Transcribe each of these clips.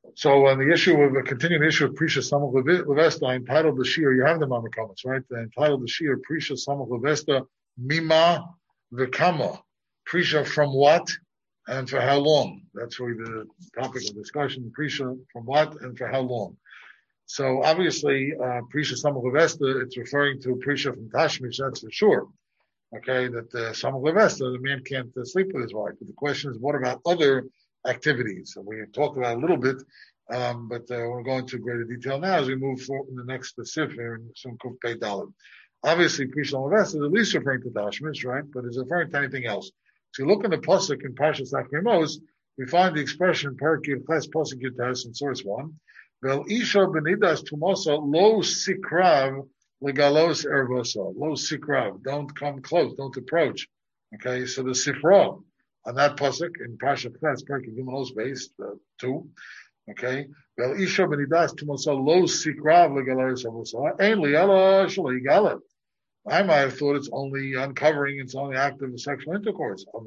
So on the issue of a continuing issue of Prisha Samach Levesta, entitled the Shir, you have them on the comments, right? Entitled the Shir, Prisha Samach Levesta, Mima Vikama. Prisha from what and for how long? That's really the topic of discussion. Prisha from what and for how long? So obviously, Prisha Samach Levesta, it's referring to Prisha from Tashmish, that's for sure. Okay, that Samach Levesta, the man can't sleep with his wife. But the question is, what about other activities? And we talked about a little bit, but we're going into greater detail now as we move forward in the next Sifir and some Kuf Pei Dalet. Obviously, Prisha Levesta is at least referring to Tashmish, right? But it's referring to anything else. So you look in the Pasuk in Parshas Akremos, we find the expression Parakir Ches Pasuk Yutes in source 1. Vel Isha Benidas Tumosa Lo Sikrav Legalos Ervosa. Lo Sikrav. Don't come close, don't approach. Okay, so the Sifra on that pasuk in Parshat Ches, Parakir Gimelos based 2. Okay, Vel Isha Benidas Tumosa Lo Sikrav Legalos Ervosa. Ainly Ella Shalai Galet. I might have thought it's only uncovering, it's only active sexual intercourse. How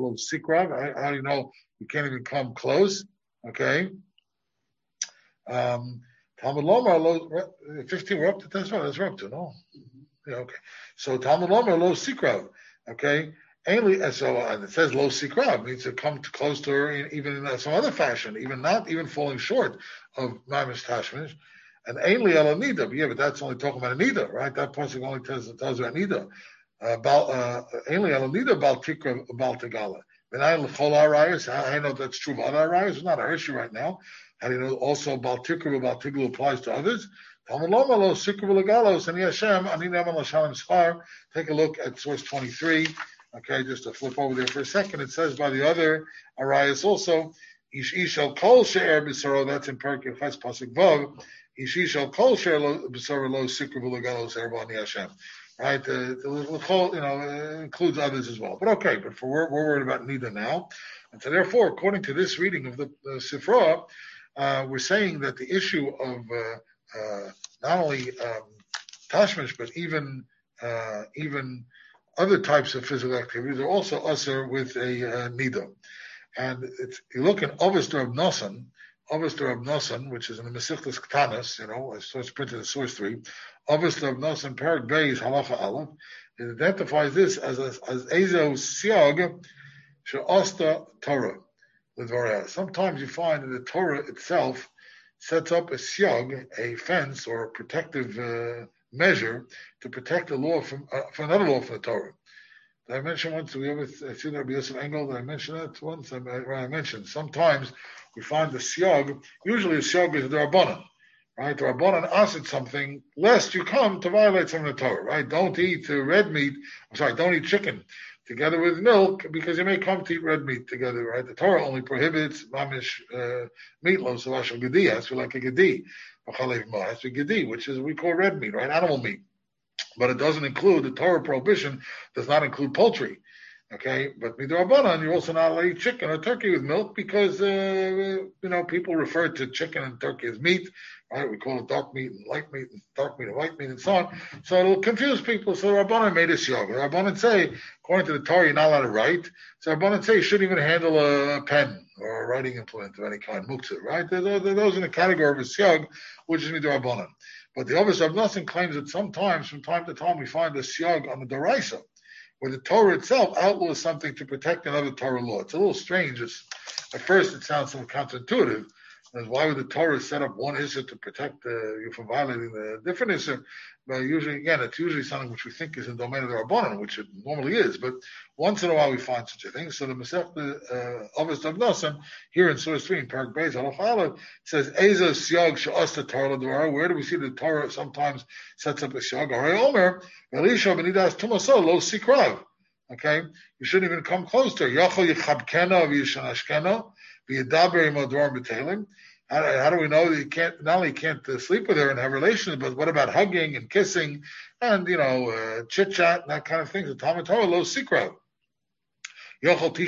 do you know you can't even come close? Okay. Talmud Lomar, 15, we're up to 10, that's we're up to, no? Yeah, okay. So Talmud Lomar, lo sikrav, okay? So and it says lo sikrav, means to come close to her even in some other fashion, even not even falling short of mamish tashmish. And ainly ala nida, yeah, but that's only talking about a nida, right? That pasuk only tells you a nida. Ainly ala nida bal tikra bal tegala. Then I know that's true of other arayos. It's not our issue right now. How do you know also bal tikra bal tiglu applies to others? Talmud lo malo sikra legalos and Hashem anina man l'shalem schar. Take a look at source 23. Okay, just to flip over there for a second. It says by the other arayos also. Ish ishal kol she'er b'saro. That's in Perek Ches pasuk vav. Ish ishal kol she'er b'saro lo sikra legalos erbani Hashem. Right, the whole, includes others as well. But okay, but we're worried about Nida now. And so therefore, according to this reading of the Sifra, we're saying that the issue of not only Tashmish, but even other types of physical activities are also usher with a Nida. And you look in Avos Rav Nosson, which is in the Mesechtas Ktanos, so it's printed in source 3. Avos Rav Nosson, Parak Beis, Halacha Aleph, it identifies this as Ezo Siag She'osta Torah. Sometimes you find that the Torah itself sets up a siag, a fence or a protective measure to protect the law from another law from the Torah. Did I mention once? We ever see that Rabbi Yosef Engel? Did I mention that once? I mentioned sometimes we find the siag. Usually, the siag is the Rabbanan, right? The Rabbanan asked something lest you come to violate some of the Torah, right? Don't eat red meat. Don't eat chicken together with milk because you may come to eat red meat together, right? The Torah only prohibits mamish meatloaf, so ashal gedi has to be like a gedi, has to be gedi, which is we call red meat, right? Animal meat. But it doesn't include, the Torah prohibition does not include poultry. Okay, but midrabanan, you're also not allowed to eat chicken or turkey with milk because people refer to chicken and turkey as meat, right? We call it dark meat and light meat, and dark meat and white meat, and so on. So it'll confuse people. So Rabbanan made a siyag. Rabbanan say, according to the Torah, you're not allowed to write. So Rabbanan say you shouldn't even handle a pen or a writing implement of any kind, muktzah, right? Those in the category of a siyag, which is midrabanan. But the Avos Rav Nosson claims that sometimes, from time to time, we find a siyag on the deraisa, where the Torah itself outlaws something to protect another Torah law. It's a little strange. At first, it sounds so counterintuitive. Why would the Torah set up one issue to protect you from violating the different issue? But it's usually something which we think is in the domain of the Rabbanan, which it normally is. But once in a while, we find such a thing. So the Masechta Avos Rav Nosson, here in Surah 3, in Parak Beis, Halacha Aleph, says, Eza Siag She'asta Torah L'Dvarah. Where do we see the Torah sometimes sets up a Siag? Harei Omer, Elisha Benidas Tumaso Lo Sikrav. Okay? You shouldn't even come close to her. Yachol Yichabkena V'Yishanashkena V'Yedaber Imodor B'Telim. How do we know that you can't, not only can't sleep with her and have relations, but what about hugging and kissing and, chit-chat and that kind of thing? The Talmud Torah, lo sikra. What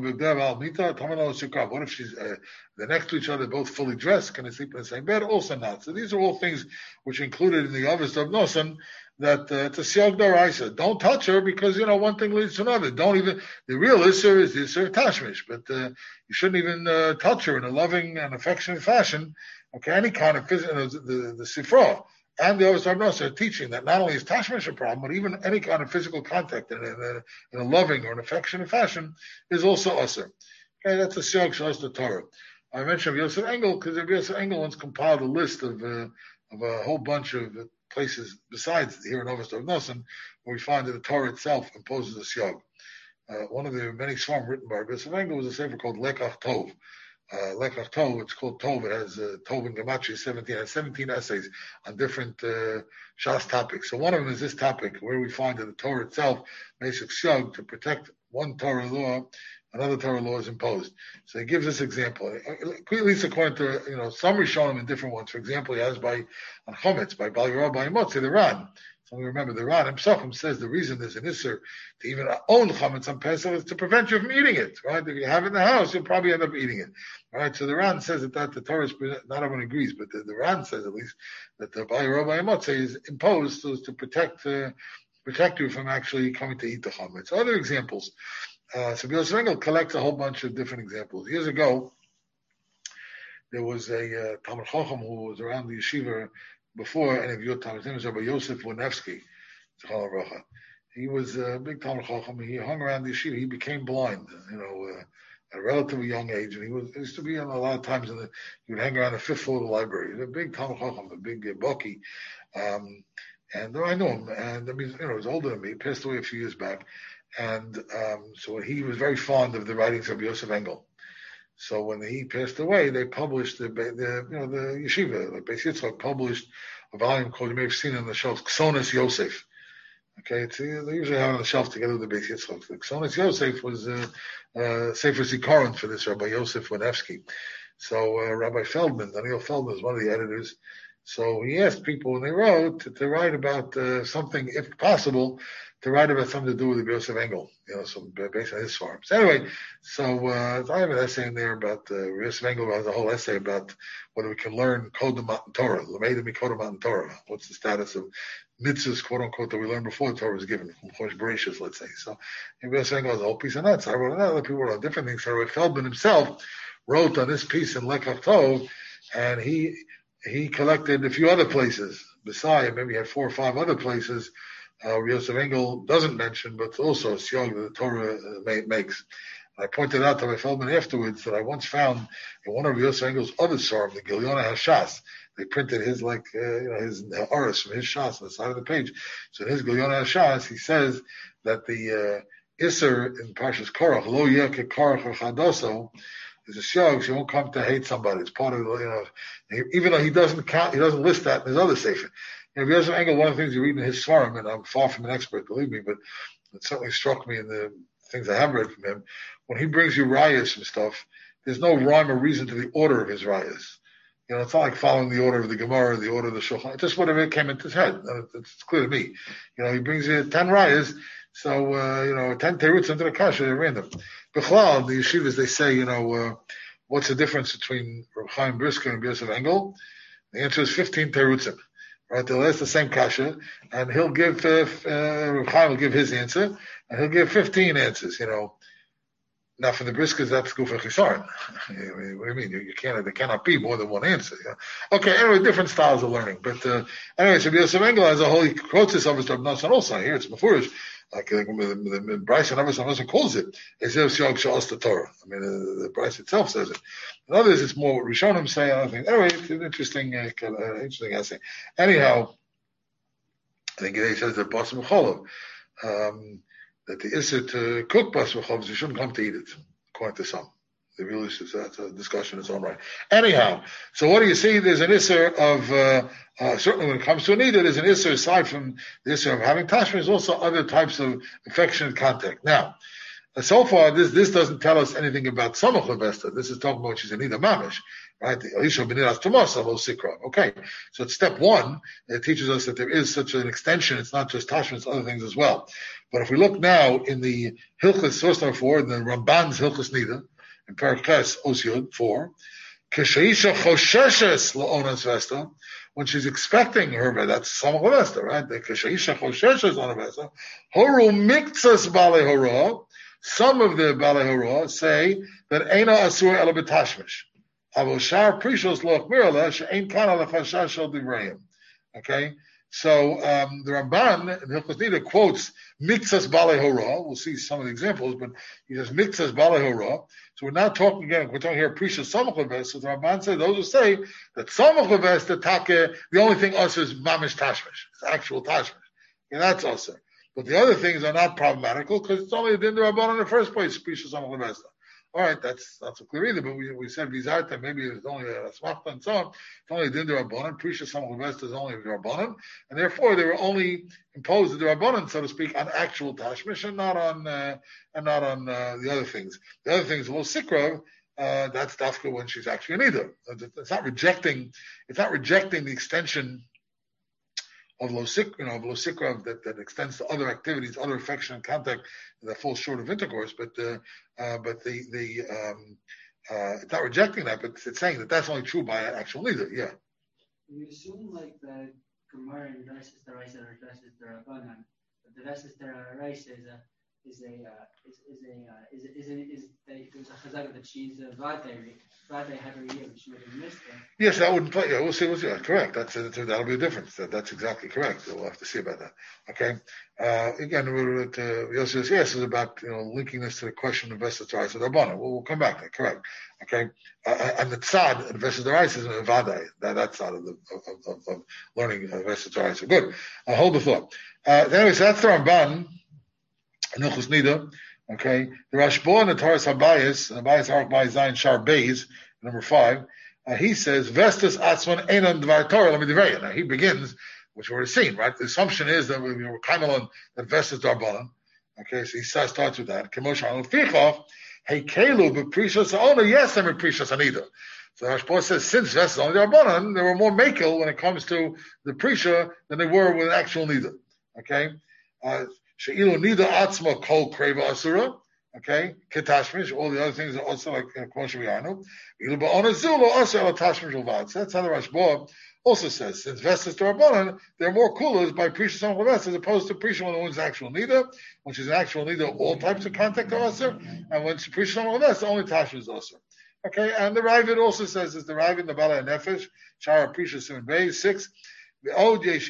if she's they're next to each other, both fully dressed? Can they sleep in the same bed? Also not. So these are all things which included in the Avos of Nosan that it's a Siyag Daraisa. Don't touch her because, one thing leads to another. Don't even, the real Isser is the Isser of Tashmish, but you shouldn't even touch her in a loving and affectionate fashion. Okay, any kind of physical, the Sifra and the Avos of Nosan are teaching that not only is Tashmish a problem, but even any kind of physical contact in a loving or an affectionate fashion is also Asr. Okay, that's a Siyag Shalas the Torah. I mentioned Yosef Engel because Yosef Engel once compiled a list of a whole bunch of places besides here in Avos of Nosan where we find that the Torah itself imposes a Siyag. One of the many svarim written by Yosef Engel was a sefer called Lekach Tov. Lekach Tov, it's called Tov. It has Tov and Gematria 17. It has 17 essays on different Shas topics. So one of them is this topic where we find that the Torah itself makes a Siyag to protect one Torah law. Another Torah law is imposed. So he gives this example. At least according to, some Rishonim in different ones. For example, he has on Chometz, by Bal Yerah, by Motzi, the Ran. So we remember the Ran himself says the reason there's an Isser to even own Chometz on Pesach is to prevent you from eating it, right? If you have it in the house, you'll probably end up eating it, right? So the Ran says that the Torah is, not everyone agrees, but the Ran says at least that the Bal Yerah, by Motzi is imposed so as to protect you from actually coming to eat the Chometz. So other examples. So Yosef Engel collects a whole bunch of different examples. Years ago, there was a Talmud Chacham who was around the yeshiva before any of your time. His name was Rabbi Yosef Winevsky. He was a big Talmud Chacham. He hung around the yeshiva. He became blind, at a relatively young age. And he used to be on a lot of times he would hang around the fifth floor of the library. He was a big Talmud Chacham, a big Boki. And I know him. And he was older than me. He passed away a few years back. And so he was very fond of the writings of Yosef Engel. So when he passed away, they published the yeshiva, like Beis Yitzchak published a volume called, you may have seen it on the shelf, Ksonas Yosef. Okay, they usually have it on the shelf together with the Beis Yitzchak. The Ksonas Yosef was Sefer Zikaron for this Rabbi Yosef Winevsky. So Rabbi Feldman, Daniel Feldman, is one of the editors. So he asked people when they wrote to write about something, if possible, to write about something to do with the Yosef Engel, so based on his farm. So anyway, I have an essay in there about Yosef Engel has a whole essay about whether we can learn Kod Matan Torah, Lameda Mikod Matan Torah. What's the status of mitzvahs, quote unquote, that we learned before the Torah was given, from Chosh Bereshis, let's say. So Yosef Engel has a whole piece on that. So I wrote on that. Other people wrote on different things. So Rabbi Feldman himself wrote on this piece in Lekach Tov, and he collected a few other places. Besides, maybe he had 4 or 5 other places Yosef Engel doesn't mention, but also a siyag that the Torah makes. And I pointed out to my Feldman afterwards that I once found in one of Yosef Engel's other svarim, the Gilyona Hashas, they printed his his Aris from his Shas on the side of the page. So in his Gilyona Hashas, he says that the Isser in Parshas Korach, Lo Yeke Korach or Chadoso, is a siyag, so you won't come to hate somebody. It's part of even though he doesn't list that in his other sefer. Yosef Engel, one of the things you read in his svarim, and I'm far from an expert, believe me, but it certainly struck me in the things I have read from him. When he brings you rayas and stuff, there's no rhyme or reason to the order of his rayas. It's not like following the order of the Gemara, the order of the Shulchan. It's just whatever came into his head. It's clear to me. He brings you 10 rayas, so 10 terutzim into the kasha, they're random. Bichlal, the yeshivas, they say, what's the difference between Reb Chaim Brisker and Yosef Engel? The answer is 15 terutzim. Right, they'll ask the same kasha, and he'll give Reb Chaim will give his answer, and he'll give 15 answers. Now for the Briskers, that's Gufa Chisaron. What do you mean? There cannot be more than one answer. Okay, anyway, different styles of learning. But anyway, so Yosef Engel as a whole, he quotes this of Rav Nosson also. Here it's Mefurish. Like the Bryce and Rav Nosson calls it Ezev Siyag Sha'as the Torah. The Bryce itself says it. In others, it's more what Rishonim say. I think anyway, it's an interesting essay. Anyhow, I think he says that Basar B'Cholov, that the Isser to cook Basar B'Cholov, you shouldn't come to eat it, according to some. The real issue, that's a discussion in its own right. Anyhow, so what do you see? There's an Isser of, certainly when it comes to a Nida, there's an Isser aside from the Isser of having Tashma, there's also other types of affectionate contact. Now, So far, this doesn't tell us anything about Samach Levesta. This is talking about she's a Nida Mamish, right? Okay, so it's step one. It teaches us that there is such an extension. It's not just Tashma, it's other things as well. But if we look now in the Hilchas source number 4, in the Ramban's Hilchas Nida, in Paraches Osyud 4, Keshaisha Chosheshes La'onas Vesta, when she's expecting her, that's Samach Levesta, right? The Keshaisha Chosheshes on Vesta, Horu Miktsas Bale Hora. Some of the Balei Hora say that Eina Asur Ela B'Tashmish. Avoshar Prishos Loch Mirala She'ein Kan Ala Chashash Shel Divrayim. Okay, so the Ramban in Hilchos Nida quotes Miktsas Balei Hora. We'll see some of the examples, but he says Miktsas Balei Hora. So we're not talking again. We're talking here Prishos Samach Leves. So the Ramban says those who say that Samach Leves the Take, the only thing us is Mamish Tashmish. It's actual Tashmish. And that's also. But the other things are not problematical because it's only a din d'Rabbanan in the first place. All right, that's not so clear either. But we said Vizarta, maybe it's only a Smachta and so on. It's only a din d'Rabbanan. Prisha Samach Levesta is only a d'Rabbanan, and therefore they were only imposed the d'Rabbanan, so to speak, on actual Tashmish and not on the other things. The other things, well, Sikra. That's Dafka when she's actually an Ida. It's not rejecting the extension of Lo Sikra that extends to other activities, other affection and contact that falls short of intercourse, but it's not rejecting that, but it's saying that that's only true by an actual leader. Yeah. You assume like the Gemara and Versus the Rice or Versus the Rabbanan, but the Versus the Rice is there's a chazaka that she's a Vade had her year, but she would have missed it. Yes, that wouldn't play. Yeah, we'll see. Correct. That'll be a difference. That's exactly correct. We'll have to see about that. Okay. Again, Yossi says is about linking this to the question of Vesas Rais and Rabbanan. We'll come back there. Correct. Okay. And the tzad and Vesas Rais is a Vadai. That side of learning Vesas Rais. So good. Hold the thought. Anyway, so that's the Ramban. Hilchos Nida, okay. The Rashba and the Taras Habayis, and Habayis Aruch Bayis Zayin Shar Beis, number 5. He says Vestas Atzman Einan Dvar Torah Lamidivreya. Now he begins, which we've already seen, right? The assumption is that we're kind of on that Vestas Darbanan. Okay, so he starts with that. Kemosh Fichov, Hey Kelu B'Prishas Ona. Yes, I'm a Prishas Anida. So Rashba says since Vestas only Darbanan, there were more Mekel when it comes to the Prisha than they were with actual Nida. Okay. She'ilu nida atzma kol kreva asura, okay, ketashmish, all the other things are also like kosher v'yanu. Ilu ba'ona zulu also ala tashmish uvad. So that's how the Rashba also says. Since vestas d'Rabbanan, they're more coolers by prisha some as opposed to prisha when the one's actual nida, when she's an actual nida, all types of contact are asur, and when she prisha some only tashmish is asur. Okay, and the Ravid also says is the Ravid in the Bala Nefesh, Shara Prisha Simon Bay 6. There are other times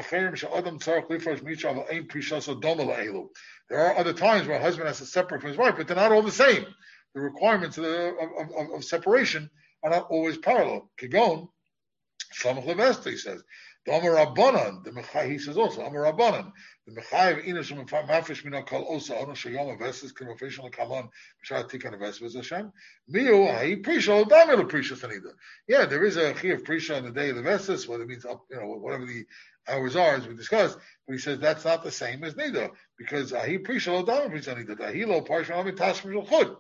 where a husband has to separate from his wife, but they're not all the same. The requirements of separation are not always parallel. Kigon, Samach Levesta, he says. The Amar Rabbanan, he says also, Amar Rabbanan, the Mechayev Inish and Mafish Mina Kal Osa Ono Shayom Vestas Convocation Kalan B'Shar Tikan Vestas Hashem Miu Hai Prisha Damil Prisha Sanida. Yeah, there is a Chi of Prisha on the day of the Vestas, whether it means up, whatever the hours are, as we discussed. But he says that's not the same as Nida because Hai Prisha Damil Prisha Nida. Ahilo Parsha Ami Tashmish Chud.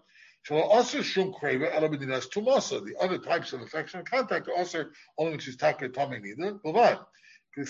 The other types of affection and contact are also only when she's talking Tommy Nida. But the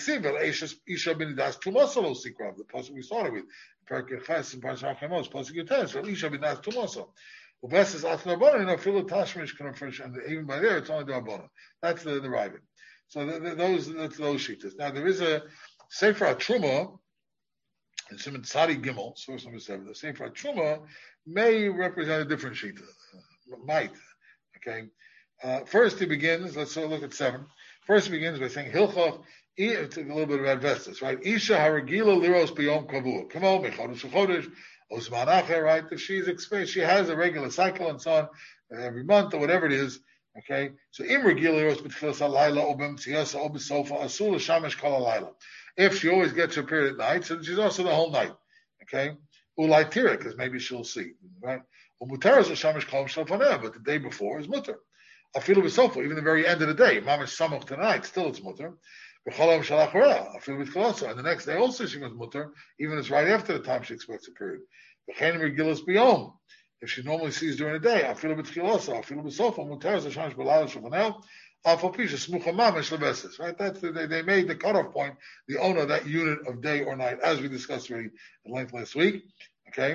pasuk we started with, Perkei and Parashat Chemos, pasuk Yutes, so Isha b'das tumoso. Ubes is after Rabbanan, Philo Tashmish can refresh, and even by there it's only the Rabbanan. That's the Ravid. So those sheetas. Now there is a Sefer HaTruma in Siman Tzadi Gimel, source number 7. The Sefer HaTruma may represent a different sheeta. Might. Okay. First he begins. Let's look at 7. First he begins by saying Hilchach. It's a little bit about Vestas, right? Isha haragila liros b'yom kavua. Come on, mechodesh u'chodesh, osman acher, right? If she's experienced, she has a regular cycle and so on, every month or whatever it is, okay? So im regila liros b'tchilas halayla or b'mtziasa or b'sofa asul l'shamesh kol halayla. If she always gets her period at night, so she's also the whole night, okay? Ulai tira, because maybe she'll see, right? Umutar is l'shamesh kol shalfaneh, but the day before is mutter. Afilu b'sofa, even the very end of the day, mamash samoch tonight, still it's mutter. And the next day also she was mutter, even if it's right after the time she expects a period. V'chein regilas biyom. If she normally sees during the day, afilu b'tchilosa, afilu b'sofa, mutar zashamish b'lala shavanel, afal pisha smucha mamish levesis. Right? That's they made the cutoff point, the owner of that unit of day or night, as we discussed already at length last week. Okay.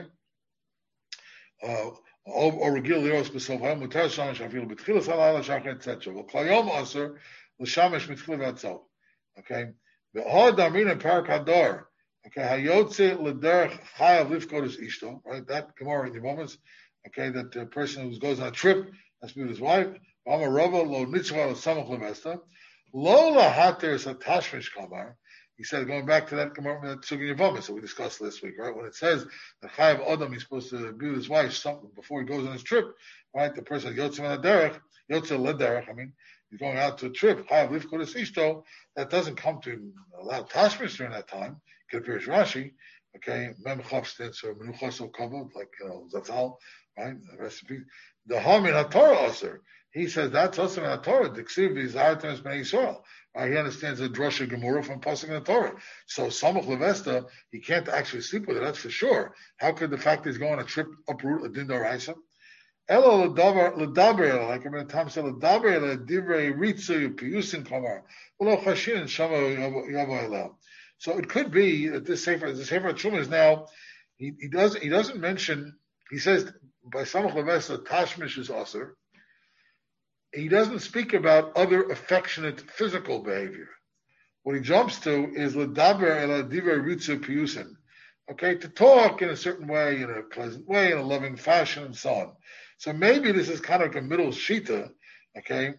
Or regil lios b'sofa, mutar shamish afilu b'tchilas halala shachar etc. V'klayom aser l'shamish b'tchil v'atzov. Okay. V'hod damrin parakador. Okay, hayotze l'derech chayav lifkodesh ishto. Right, that Gemara in the moments. Okay, that the person who goes on a trip has to be with his wife. Amar Rava lo nitzvah l'samach levesta. Lo lahater satashmish kamar. He said, going back to that Gemara that Sugin Yavamis that we discussed last week, right? When it says that chayav adam he's supposed to be with his wife something before he goes on his trip, right? The person yotze l'derech, yotze l'derech. I mean, he's going out to a trip. Chayav lifkodesh ishto. That doesn't come to allow tashmish during that time. It appears Rashi, okay, Mem Chav stands for Menuchos Kavod, like Zatzal, right? The recipe. The Hamin HaTorah Aser, he says that's also in HaTorah. The Ksiv is Artemis Ben Yisrael. Right? He understands the Drosha Gemara from Pasuk in the Torah. So Samach Levesta, he can't actually sleep with her. That's for sure. How could the fact that he's going on a trip uproot a Din Doraisa? Elo L'daber, like Ibn Tam said, L'daber L'divrei Ritzu Piyusin Kamar. V'lo Chashin Shama Yavo Elel. So it could be that the Sefer Truma is now, he doesn't mention, he says by Samach Levesta Tashmish is Aser. He doesn't speak about other affectionate physical behavior. What he jumps to is L'daber el divrei ritzu piyusin. Okay, to talk in a certain way, in a pleasant way, in a loving fashion, and so on. So maybe this is kind of like a middle shita, okay?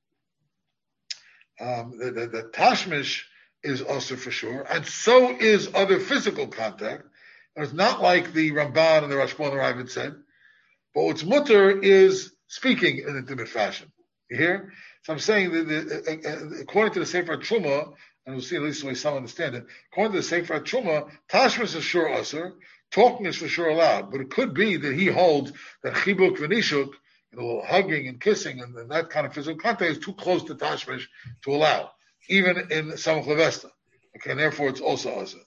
The Tashmish is also for sure, and so is other physical contact. And it's not like the Ramban and the Rashba and the Ravid said, but what's mutter is speaking in an intimate fashion. You hear? So I'm saying that according to the Sefer Truma, and we'll see at least the way some understand it, according to the Sefer Truma, Tashmish is sure usher, talking is for sure allowed, but it could be that he holds that Chibuk V'nishuk, hugging and kissing and that kind of physical contact is too close to Tashmish to allow, even in Samach Levesta. Okay, and therefore it's also also.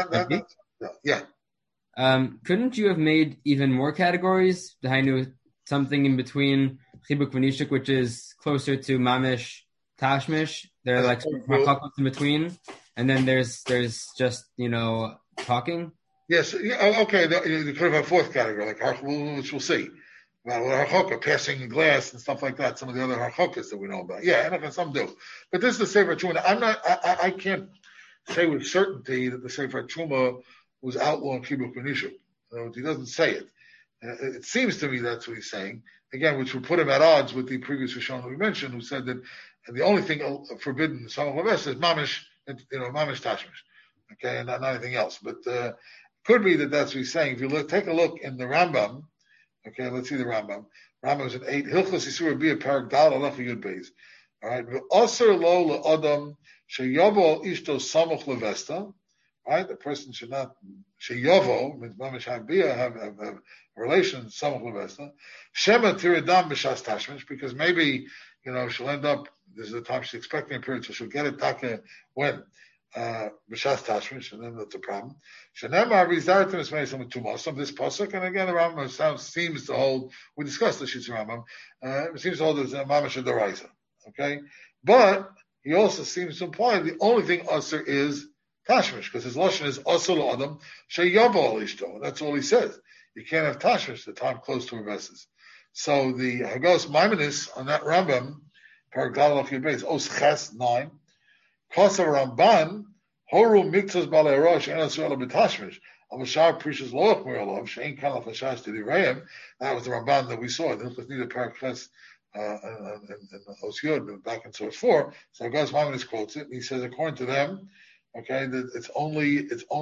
Yeah. Couldn't you have made even more categories? Something in between Chibuk V'nishuk, which is closer to Mamish, Tashmish. There are like halachos in between, and then there's just talking. Yes. Yeah, okay. You could have a fourth category, like which we'll see. About harchoka, passing glass and stuff like that. Some of the other harchokas that we know about. Yeah, and some do. But this is the Sefer Truma. I can't say with certainty that the Sefer Truma was outlawing Chibuk V'nishuk. He doesn't say it. It seems to me that's what he's saying. Again, which would put him at odds with the previous Rishon that we mentioned, who said that the only thing forbidden in Samach Levesta is mamish, mamish tashmish. Okay, and not anything else. But could be that that's what he's saying. If you take a look in the Rambam, okay, let's see the Rambam. Rambam is in 8. Hilchos Yisur Bia Parak Dal Alecha Yud Beis. All right. Aser lo le'adam sheyavo ishto samach levesta. Right. The person should not sheyavo means mamish have a relation samach levesta. Shema tiradam b'shas tashmish, because maybe she'll end up. This is the time she's expecting a period, so she'll get it taka when. B'shas tashmish, and then that's a problem. Shenemar v'zartim is made some tumas of this pasuk, and again the Rambam seems to hold. We discussed the Shitz Rambam. It seems to hold as mamash deraisa. Okay, but he also seems to imply the only thing usher is tashmish, because his lashon is usher l'adam sheyavo ishto. That's all he says. You can't have tashmish the time close to her vesses. So the Hagos Maimonides on that Rambam, Paraglal of Yudbeis, Os Ches 9. Kosav Ramban, Horu Miktos Balei Rosh, and Asrela B'Tashmish, Avashar Prishas Loach Miralov, Shein Kanal Fashash to the Reim. That was the Ramban that we saw. The Hilchos Nida Parakles and Osyod back in source 4. So Gas Maimonides quotes it, and he says, according to them, okay, that it's only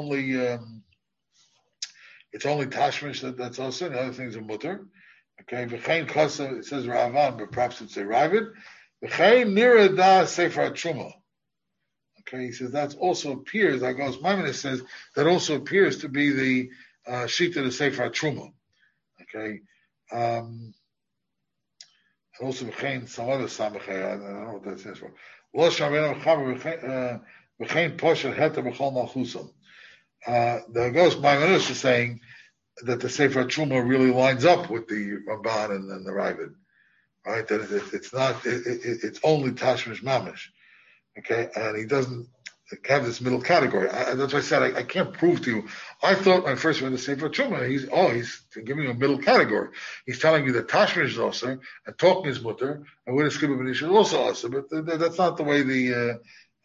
Tashmish that's also, and the other things are mutter. Okay, V'chein Kosav, it says Ravan, but perhaps it's a Ravid. V'chein Nira Da Sefer Truma. Okay, he says that also appears, like Gauss Maimonides says, that also appears to be the sheet of the Sefer Truma. Okay, and also some other samachay, I don't know what that stands for. Lo shavenu chaver v'chein posher heta b'chol malchusam. The Gauss Maimonides is saying that the Sefer Truma really lines up with the Ramban and the Ravid, right? That it's not, it's only Tashmish Mamish, okay? And he doesn't have this middle category. That's why I said I can't prove to you. I thought when I first read the Sefer Truma, he's giving you a middle category. He's telling you that Tashmish is also, and talking is mutter, and with a Skibba B'nish is also also, but that's not the way the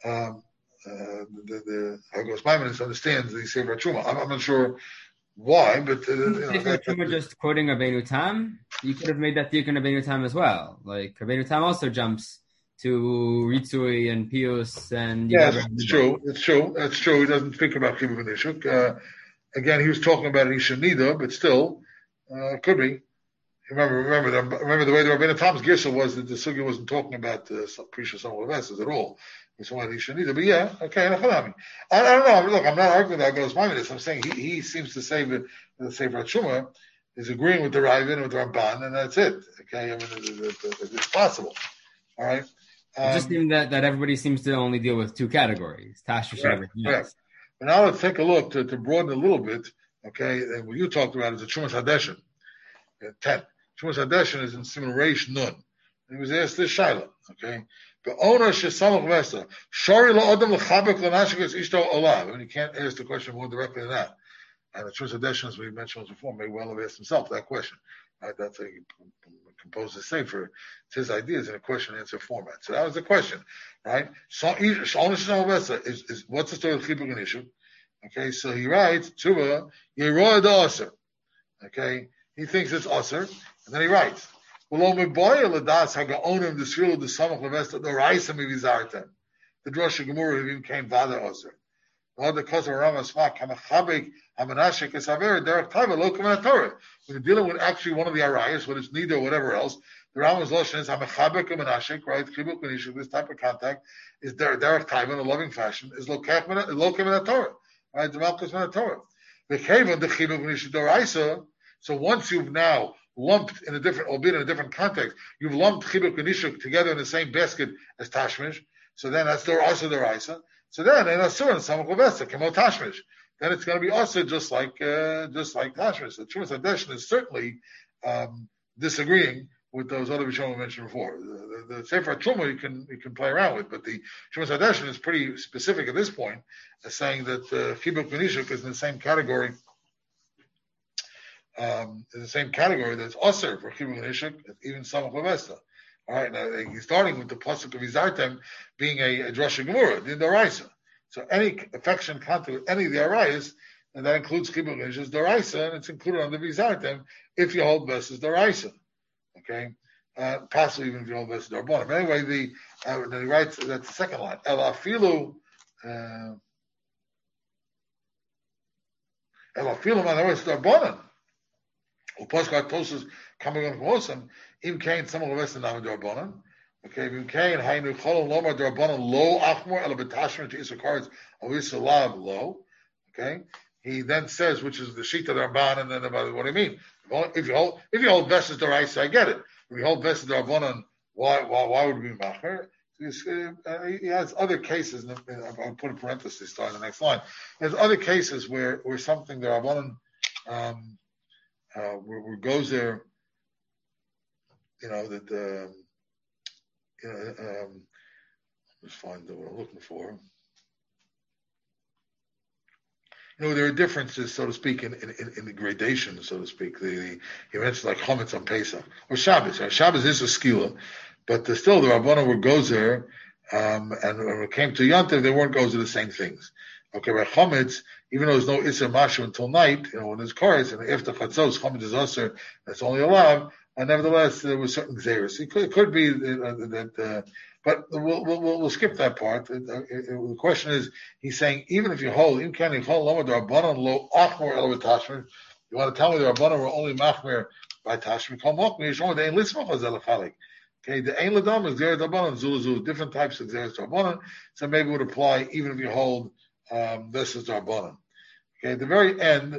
Hagos Maimonides understands the Sefer Truma. I'm not sure why, but Sefer Truma just quoting Rabbeinu Tam, you could have made that Diakon Rabbeinu Tam as well. Like Rabbeinu Tam also jumps to Ritzui and Pius and it's true. It's true. That's true. He doesn't think about Kibbutz Nishuk. Again, he was talking about Isha Nida, but still, could be. Remember the way the Rabbeinu Tam's Girsa was that the Sugi wasn't talking about Prisha Samuel Vesses at all. He was talking about Isha Nida. But yeah, okay, I don't know. Look, I'm not arguing that goes Maimonides. I'm saying he seems to say that the Sefer Truma is agreeing with the Ravid, with the Ramban, and that's it. Okay, I mean, it's possible. All right. It just seems that everybody seems to only deal with two categories, Tashmish and everything else. But now let's take a look to broaden a little bit, okay, and what you talked about is the Trumas Hadeshin, 10. Trumas Hadeshin is in Siman Reish Nun. And he was asked this Shaila, okay, the owner Shesamach Vesta, Shari La'odam L'chabek L'nashik Ishto Olav. I mean, you can't ask the question more directly than that. And the Trumas Hadeshin, as we mentioned before, may well have asked himself that question. Right? That's how he composed the Sefer. It's his ideas in a question-answer format. So that was the question, right? So, is what's the story of Chibuk and Ishu? Okay, so he writes, Tshuva, Yeroa da Aser. Okay, he thinks it's Aser, and then he writes, the Drosha Gemara even came Vada Aser. When you're dealing with actually one of the arayas, whether it's Nida or whatever else, the Rambam's Lashon is Hamachabek Menashik, right? Chibuk Menishuk, this type of contact is derech taiva in a loving fashion, is lokem in Torah, right? The Malchus in Torah. The Kevon, the Chibuk Menishuk Doraisa. So once you've now lumped in a different, albeit in a different context, you've lumped Chibuk Menishuk together in the same basket as Tashmish. So then that's Doraisa. So then, in Asur and Samach Levesta, Kemo Tashmish. Then it's going to be also just like Tashmish. The Trumas Hadeshin is certainly disagreeing with those other Rishonim we mentioned before. The Sefer Truma you can play around with, but the Trumas Hadeshin is pretty specific at this point, as saying that Chibuk Menishuk is in the same category. In the same category that's Asur for Chibuk Menishuk, even Samach Levesta. All right, now he's starting with the pasuk of Izartem being a Drosha Gemara, the Doraisa. So any affection contact with any of the arayas, and that includes Chibuk Menishuk is Doraisa, and it's included under Izartem if you hold Bess is Doraisa. Okay, possibly even if you hold Bess is Darbonim. But anyway, then he writes that's the second line. El afilu man, that's Darbonim. Upaskat Tosas coming on Mosam. Im kain some of us now Darbonim. Okay, Im kain haynu cholom lomar Darbonim lo achmor el betashmer to Issachar's avisalav lo. Okay, he then says, which is the sheet of Darban, and then about what do you mean? If you hold Vesses Doraisa, I get it. If you hold Vesses Darbonim, why would we be machmer? He has other cases. I'll put a parenthesis on the next line. There's other cases where something Darbonim where goes there. Let's find what I'm looking for. There are differences, so to speak, in the gradation, so to speak. He mentions like Chametz on Pesach or Shabbos. Shabbos is a skila, but still the Rabbanan were gozer, and when it came to Yantiv, they weren't gozer the same things. Okay, by Chametz, even though there's no Isser Mashu until night, when there's chorus, and after Chatzos, Chametz is Asr, that's only allowed. And nevertheless, there was certain xeris. It could be that, but we'll skip that part. The question is, he's saying even if you hold, you want to tell me the Rabbanan were only machmer by Tashmi? Okay, the ein ladam is xeris Rabbanan zulu, different types of xeris Rabbanan. So maybe it would apply even if you hold this is Rabbanan. Okay, at the very end,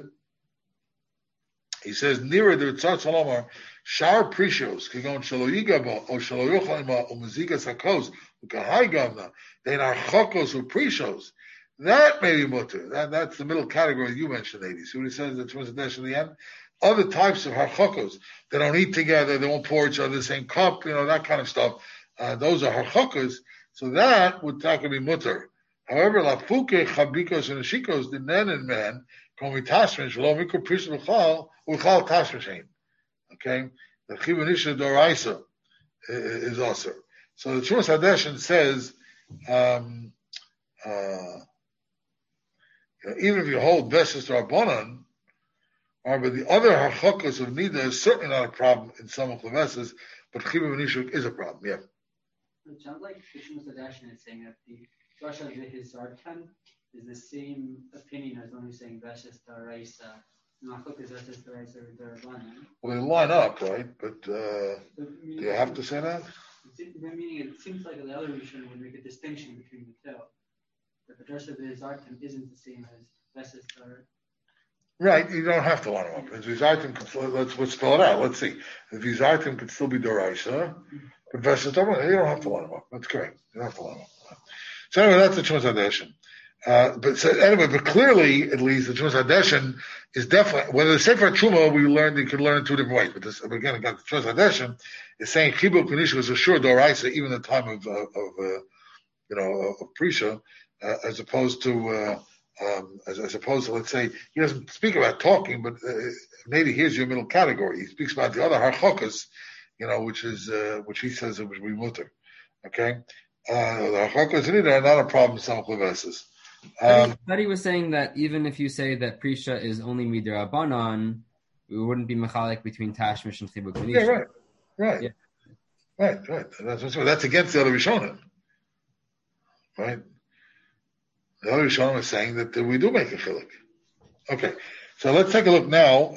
he says nearer the Tzad Salomar. Shar prishos kigon shelo yigaba or shelo yochal ima or mezigas hakos ukahai gavna. They are chokos or prishos. that may be mutter. That's the middle category you mentioned, ladies. See what it says the Tumas Hadesh in the end? Other types of harchokos, they don't eat together, they won't pour each other the same cup, that kind of stuff. Those are harchokos. So that would be mutter. However, lafuke, chabikos, and ashikos, the men and men, call me tashmish, lo mikro prish l'chal, uchal tashmishin. Okay? The chibunisha doraisa is also. So the Tumas Hadeshin says, even if you hold Veshes Rabbanan, but the other harchokos of Nida is certainly not a problem in some of the Veshes, but Chibur Nishuk is a problem, yeah. It sounds like Tumas Hadeshin is saying that the Rosh Hashanah is the same opinion as the one who's saying Veshes Daraisa. Nachok is Veshes Daraisa or Darabanan. Well, they line up, right? But do you have to say that? Meaning it seems like the other Rishon would make a distinction between the two. That the Drasha V'Zartim isn't the same as Veshes Dar. Right, you don't have to line them up. V'Zartim let's spell it out. Let's see. The V'Zartim could still be Doraisa, but Veshes Dar, you don't have to line them up. That's correct. You don't have to line them up. So anyway, that's the Tumas Hadeshin. But clearly, at least, the Tumas Hadeshin is definitely, whether the Sefer Truma we learned, you could learn in two different ways. But this, again, again, the Tumas Hadeshin is saying Chibur Knisha was a sure Doraisa, even in the time of Prisha, as opposed to, let's say, he doesn't speak about talking, but maybe here's your middle category. He speaks about the other harchokas, which he says it would be mutter. Okay? The harchokas in it are not a problem in some cleveses. But he was saying that even if you say that Prisha is only Midrabanan, we wouldn't be mechalik between Tashmish and Chibur Knisha. Yeah, right. Yeah. Right. That's against the other Rishonim. Right? The other Rishonim is saying that we do make a chiluk. Okay. So let's take a look now.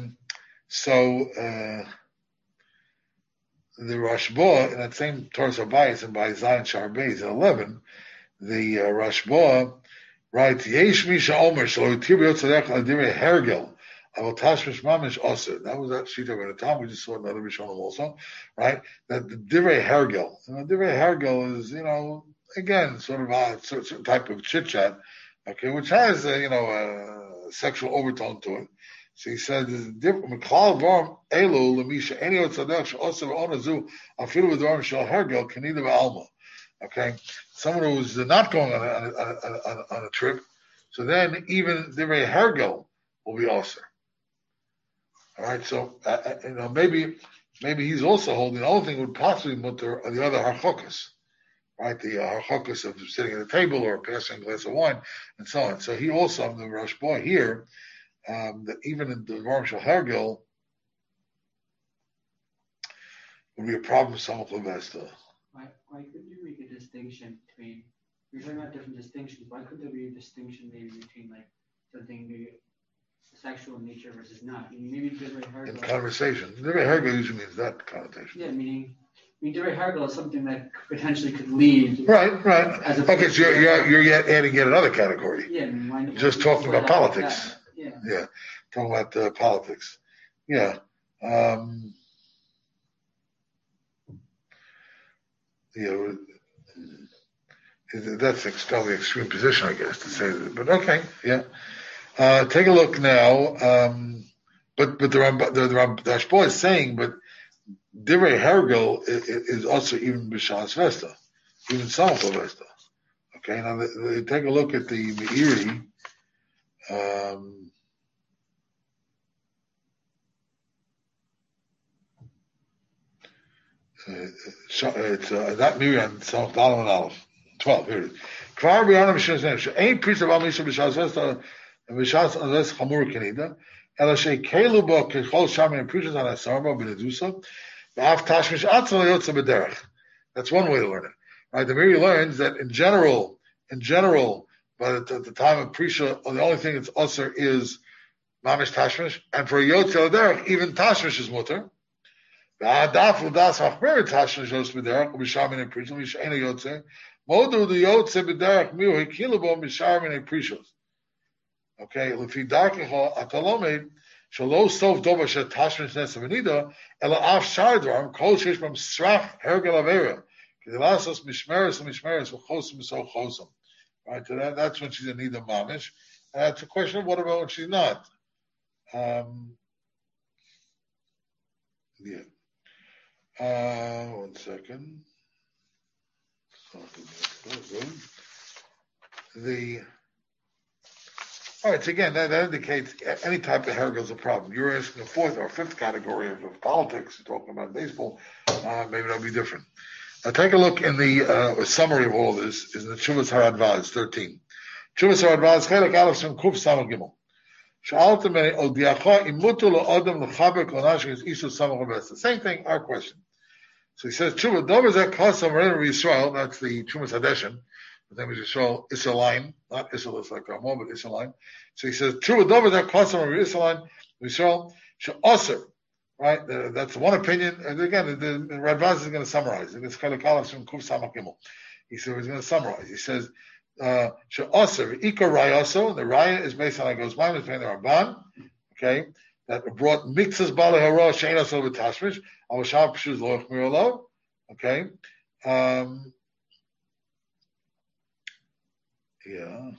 The Rashba, in that same Torah Sabayis and by Zion Shar Beis 11, the Rashba writes, Yesh Misha Omer, Shalo Yitir B'Yotzadech L'Direi Hergel, Avol Tashmish Mamish Oser. That was that Shita of the time. We just saw another Rishonim also, right? That the Direi Hergel. Direi Hergel is, again, sort of a certain type of chit-chat, okay, which has, a sexual overtone to it. So he said, someone who's not going on a trip, so then even the hergel will be also. All right, so maybe he's also holding the only thing would possibly mutter are the other harchokas, right? The harchokas of sitting at a table or passing a glass of wine and so on. So he also, the Rashba here, that even in the Dvarim Shel Hergel would be a problem with some of Levesta. Why couldn't you make a distinction between, you're talking about different distinctions, why couldn't there be a distinction maybe between like something maybe sexual in nature versus not? Maybe Divrei Hergel. In conversation. Divrei Hergel usually means that connotation. Yeah, meaning Divrei Hergel is something that potentially could lead. Right. Okay, so you're adding yet another category. Yeah, just talking about politics. Yeah, talking about politics. Yeah. That's an extremely extreme position, I guess, to say that. But okay, yeah. Take a look now. But the Rashba is saying, but Divrei Hergel is also even B'Shas Vesta, even Samach Vesta. Okay, now take a look at the Meiri. It's not Miriam, Samach Dalam and Aleph. 12, here it is. Kvar b'yanam b'shas ain't priest of Amisha b'shas Vesta b'shas Vesta Chamur Kenida. Ela she'kelu bo kechol shami and preachers on Asarba b'nedusa. V'af tashmish atzal yotza b'derech. That's one way to learn it. Right? The Meiri learns that in general, but at the time of Prisha, the only thing that's usher is mamish tashmish, and for yotza b'derech, even tashmish is mutter. V'adaf l'das hachmer tashmish yotza b'derech b'shami and preachers v'she'ena yotza. Modu the yotze b'derech miu hekilabo mishar minei prishos. Okay, lefi darkecho atalomed shalo sof dova shetashmish nesavanida ela af shardram kol sheish bam srach hergel avera kedelasos mishmeres v'chosim so chosim. Right? So that's when she's a nida mamish. And that's a question of what about when she's not? Yeah. 1 second. All right, so again, that indicates any type of hair is a problem. You're asking a fourth or fifth category of politics, you're talking about baseball, maybe that'll be different. Now take a look in the summary of all this, is in the Chuvas Haradvaz 13. Chuvas Haradvaz, Chelek Aleph Shem Kuf Samach Gimel. Same thing, our question. So he says, Tshuva, Dovazek Chasam Ren Yisrael, that's the Chumas Hadeshin. The name is Yisrael, Isaline, not Isalis like Ramon, but Isaline. So he says, Tshuva, Dovazek Chasam Ren Yisrael, She'oser, right? That's one opinion. And again, the Radvaz is going to summarize it. It's Chelek Aleph from Kuf Samach Gimel. He's going to summarize. He says, She'oser, Ika Rayaso, the Raya is based on Agos Maim, it's based on the Ramban, okay? That brought mixes bala hara sheina so v'tashmish al shab pshuz loch mirolo. Okay, yeah.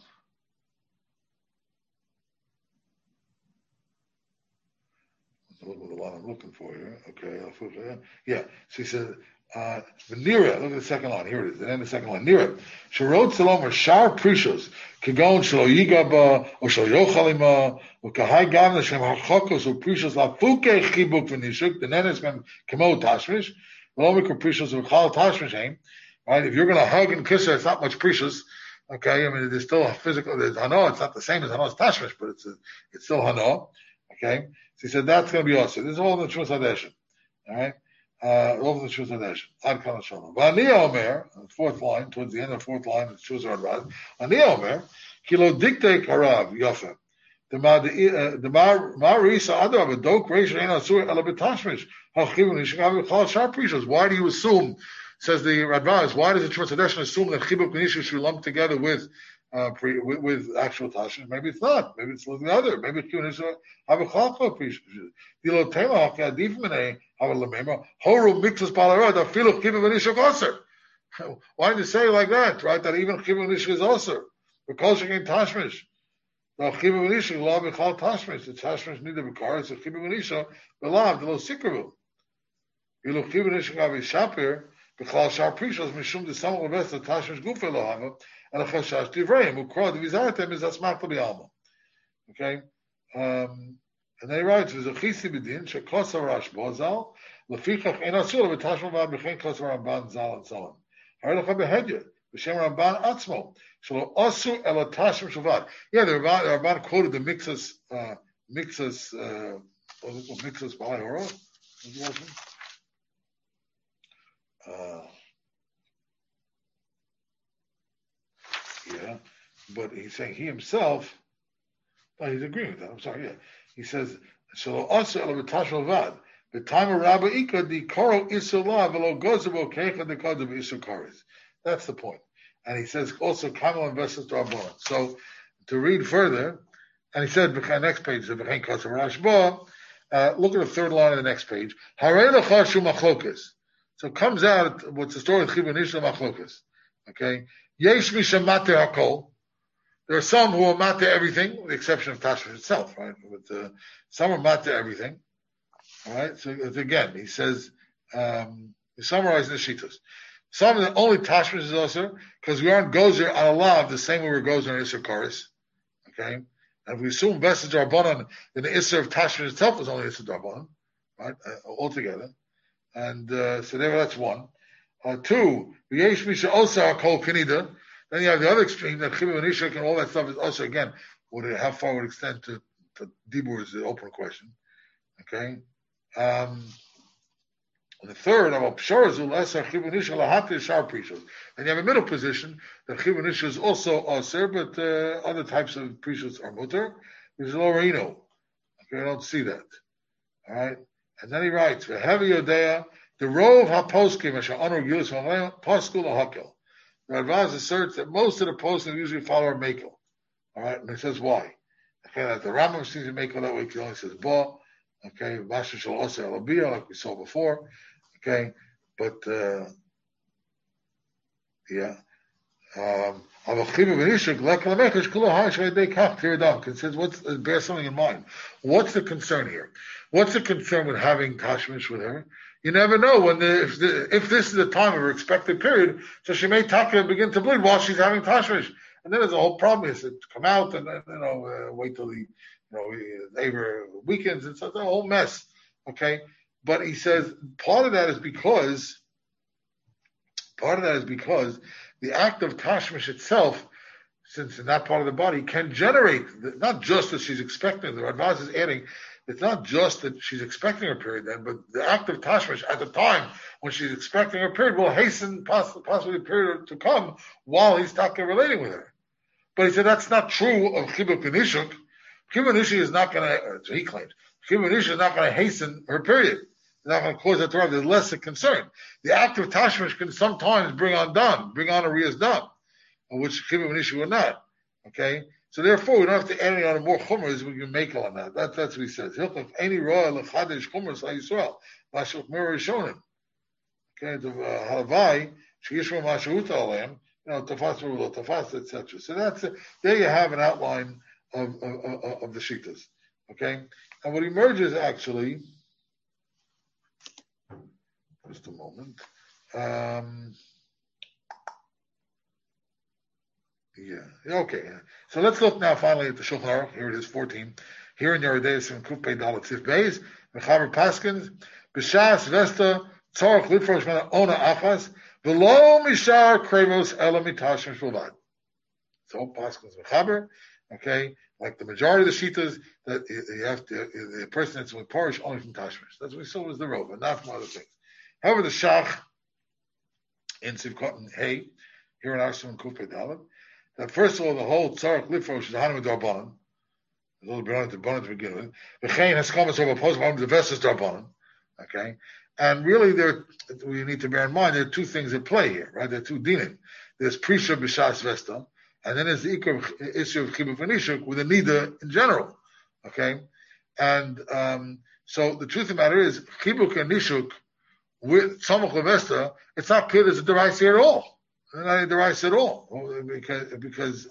Look at the line I'm looking for here. Okay, yeah. So he said, Nira, look at the second line. Here it is. And then the second line. Nira. Sharot Salom or Shar Prishos. Kagon Shalo Yigaba or Shalo Yochalima or Kahai Gavna Shem Hachokos or Prishos La Fuke Chibuk Venishuk. The Nenes Ben Kamo Tashmish. Lomik or Prishos or Chal Tashmish Haim. Right? If you're going to hug and kiss her, it's not much Prishos. Okay, I mean, there's still a physical, there's Hano, it's not the same as Hano's Tashmish, but it's still Hano. Okay? So he said that's going to be awesome. This is all in the Chuvas Hadeshin. All right? All in the Chuvas Hadeshin. Ad Kana Shalom. V'ani Omer, fourth line, towards the end of the fourth line, it's Chuvas Haradvaz. V'ani Omer, Kilo Dikte Karav, Yofa. The Marisa Adav, a dok reish rein asur ela betashmish. Hachivun yishgav chal shar prishos. Why do you assume, says the Radvaz, why does the Chuvas Hadeshin assume that chibuk v'nishus should be lumped together with actual tashmish? Maybe it's not. Maybe it's the other. Maybe it's chibuk v'nishus have a chal prishos. Dilo tema hakadif minei have a lemema horu mixus balarad afilu chibuk v'nishus aser. Why do you say it like that? Right? That even chibuk v'nishus is aser because she came tashmish. The chibuk v'nishus law b'chal tashmish. The tashmish neither b'kar. It's a chibuk v'nishus b'lav the lo sikravu. Dilo chibuk v'nishus have a shapir. B'chal shar prishos mishum the samol b'vest the tashmish gufe lo hava. And a chashash divrayim who crowd the vizatem is asmak b'alma. Okay, and then he writes, "There's a chisi b'din shekos harash bozal lefichach ein asur b'tashma b'ad b'chein kos Ramban zal and so on. Harelecha behedya b'shem Ramban atzmo shelo asur ela tashma shavad." Yeah, the Ramban quoted the mixus balei hora. Yeah, but he's saying he himself, he's agreeing with that. I'm sorry, yeah. He says, "Shelo also ela b'tashma vad the time of Rabbi Ika the koro isula v'lo gozabo kecha the kodev isukaris." That's the point. And he says also kamal investors to Rabbanon. So to read further, and he said next page the v'chein kosav rashba. Look at the third line of the next page. Harei lecha shu machlokas. So it comes out what's the story of Chibuk V'nishus machlokas. Okay. Yesh misham mater hakol. There are some who are mater everything, with the exception of Tashmish itself, right? But some are mater everything. All right. So again, he says, he's summarizing the shitas. Some of the only Tashmish is also because we aren't gozer on a lav the same way we're gozer on Isser Karis. Okay. And if we assume Vesed Darbanan, then the Isser of Tashmish itself is only Isser Darbanan, right? Altogether. And so there, that's one. Two, Yesh Misha Osa Kol Kinida. Then you have the other extreme that Chibuk V'nishuk and all that stuff is also again how far would it extend to Dibur is the open question. Okay. And the third of Psharazu Lesser Chibuk V'nishuk Lahati Shar Prishos. Then you have a middle position that Chibuk V'nishuk is also Aser, but other types of Prishos are Mutter, which is Lorino. Okay, I don't see that. All right. And then he writes, "V'hevi Yodea." The rov haposkim asher honor gilus poskul hakel. The Radvaz asserts that most of the poskim usually follow a makel. All right, and he says why. Okay, that the Rambam seems to make that way. He only says ba. Okay, mashu shel oser alabiyah, like we saw before. Okay, but yeah, says, bear something in mind. What's the concern here? What's the concern with having tashmish with her? You never know if this is the time of her expected period, so she may begin to bleed while she's having tashmish, and then there's a whole problem. Is to come out and wait till the neighbor weekends. It's a whole mess. Okay, but he says part of that is because the act of tashmish itself, since in that part of the body, can generate, not just that she's expecting, the Radbaz is adding, it's not just that she's expecting her period then, but the act of tashmish at the time when she's expecting her period will hasten possibly the period to come while he's talking relating with her. But he said that's not true of Chibuk Nishuk. Chibuk Nishuk is not going to, so he claims, Chibuk Nishuk is not going to hasten her period. It's not going to cause that to have. There's less a concern. The act of tashmish can sometimes bring on a Riya's dam, which Chibuk Nishuk will not. Okay? So therefore, we don't have to add any on more chumras. We can make on that. That's what he says. Any royal lechadish chumras like Yisrael, mashuk mirror shonim. Okay, the halavai sheyishma mashuta alayim. Tafas, etc. So there you have an outline of the shittas. Okay, and what emerges actually, just a moment. Okay. So let's look now finally at the Shulchan Aruch. Here it is, 14. Here in Yeridei in Kufpei Dalet Sif Beis, Mechaber Paskins, B'Shas Vesta Tzarich Litfrosh Mena Ona Achas, V'lo Mishar Krevos Ela Mitashim Shulvad. So Paskins Mechaber, okay, like the majority of the Shitas, that you have to, the person that's with Parish only from Tashmish. That's what we saw was the Rova, not from other things. However, the Shach in Sivkot and Hay, here in Arshim and Kufpei Dalet, that first of all, the whole Tzarech Lifrosh is Hanim Darbanan. There's a little bit on to begin with. V'chein has come over post the Vestas Darbanan. Okay? And really, we need to bear in mind there are two things at play here, right? There are two dinim. There's Prisha B'Shas Vesta, and then there's the issue of Chibuk V'Nishuk with the Nida in general. Okay? And so the truth of the matter is, Chibuk and Nishuk with Tzamach Vesta, it's not clear there's a device here at all. Not the rice at all, because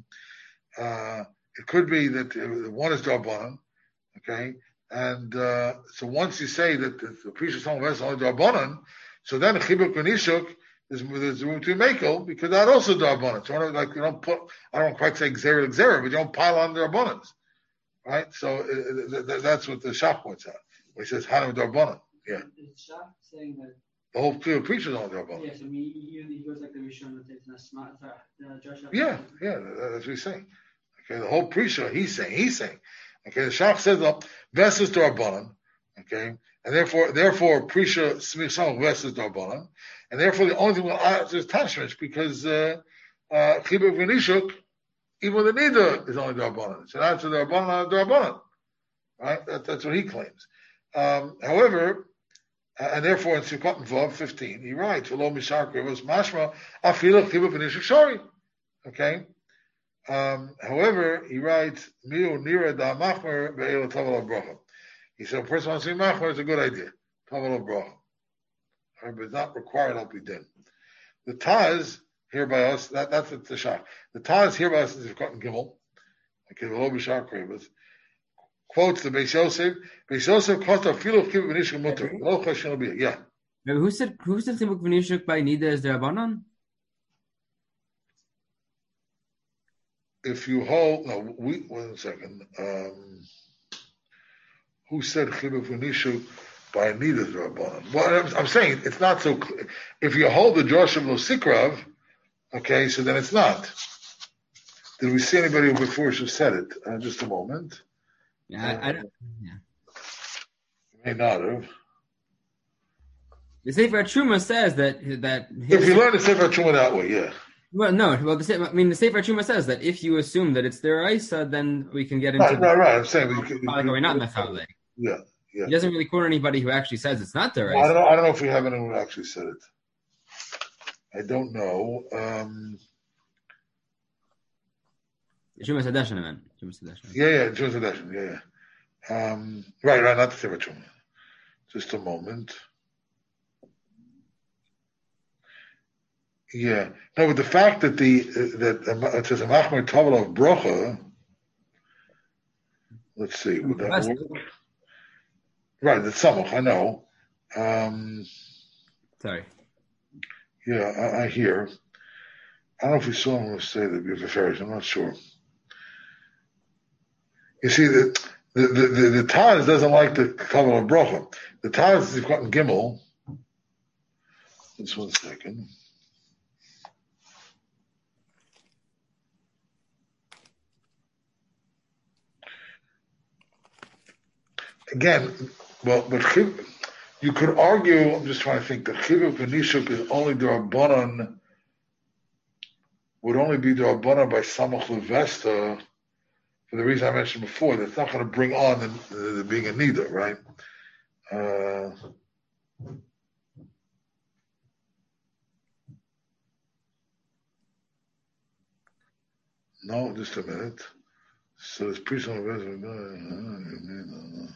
it could be that one is Darbanan, okay, and so once you say that the priest of is only Darbanan, so then Chibuk and Nishuk there's room to Makel because that also Darbanan. So like you don't put, I don't quite say Xera, but you don't pile on Darbanans, right? So that's what the Shach points out. Where he says Hanam Darbanan, yeah. Is Shach saying that the whole field of preachers on Darbanan? Yes, I mean he goes like the Rishon that it's not smart. Joshua. Yeah, that's what he's saying. Okay, the whole preacher he's saying. Okay, the Shach says Vesses Darbanan. Okay, and therefore preacher Smithson Vesses Darbanan, and therefore the only thing we'll add is Tashmish because Chibuk V'Nishuk, even the Nida is only Darbanan. So that's a Darbanan, right? That's what he claims. However. And therefore, in Sukkot and Vav 15, he writes, "V'lo mishar krivos mashma afilach chibuk v'nishuk shori." Okay. However, he writes, "Miu nira da machmer ve'ela tavel bracha." He said, "A person wants to be machmer, it's a good idea. Tavel bracha, but it's not required al pi din." The Taz here by us, that's the shach. The Taz here by us in Sukkot and Gimel. Okay, v'lo mishar krivos. Quotes the Beis Yosef. Beis Yosef kostar filu chibuk v'nishuk mutter. Lo chashin l'biyah. Yeah. Who said chibuk v'nishuk by Nida is the Rabbanon? If you hold, no, one second. Who said chibuk v'nishuk by Nida is the Rabbanon? Well, I'm saying it's not so clear. If you hold the Joshua Lo Sikrav, okay, so then it's not. Did we see anybody before who said it? Just a moment. Yeah, I don't. Yeah. May not have. The Sefer Truma says that if you learn the Sefer Truma that way, yeah. Well, no. Well, the Sefer Truma says that if you assume that it's deraisa, then we can get into right. I'm saying we're not mechalek. Yeah. He doesn't really quote anybody who actually says it's not deraisa. Well, I don't know if we have anyone who actually said it. I don't know. Truma Sadeshan, man. Yeah, Truma Sadeshan, yeah. Right, not the Sefer Truma. Just a moment. Yeah. No, but the fact that it says a machmer tavel of brocha. Let's see. Would that work? Right. The samach. I know. Sorry. Yeah, I hear. I don't know if we saw him say that before. I'm not sure. You see, the Taz doesn't like the tavel of brocha. The Taz is got in Gimel. Just 1 second. Again, well, but you could argue. I'm just trying to think that chivuk and nishuk is only d'Rabbanan. Would only be d'Rabbanan by samach levesta, for the reason I mentioned before. That's not going to bring on the being a nida, right? No, just a minute. So it's priest on the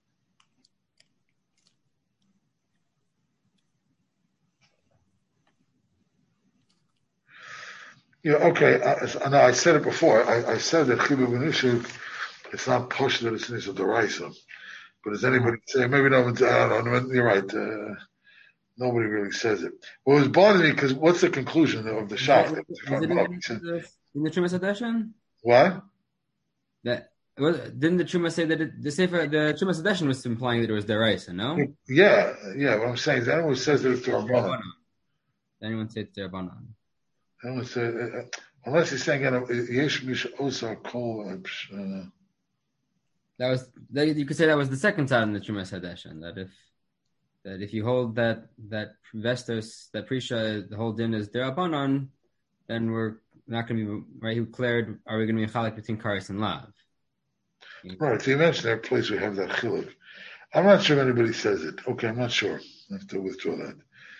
yeah, okay. No, I said it before. I said that chibur v'nishuk, it's not posh that it's nisa d'oraisa. But does anybody say? Maybe no. I don't know. You're right. Nobody really says it. Well, it was bothering me because what's the conclusion of the shach? In the Trumas edition? What? Didn't the Truma say that the Trumas edition was implying that it was deraisa? No. Yeah. What I'm saying is, anyone says that it's d'Rabbanan. Anyone say it's d'Rabbanan? Anyone say unless he's saying yesh mish osa kol. You could say that was the second time in the Trumas edition, that if you hold that Vestos, that Prisha, the whole din is d'Rabbanan, then we're not going to be right. Who declared? Are we going to be chalik between kares and lav? Right. So you mentioned that place we have that chiluk. I'm not sure if anybody says it. Okay, I'm not sure. I have to withdraw that.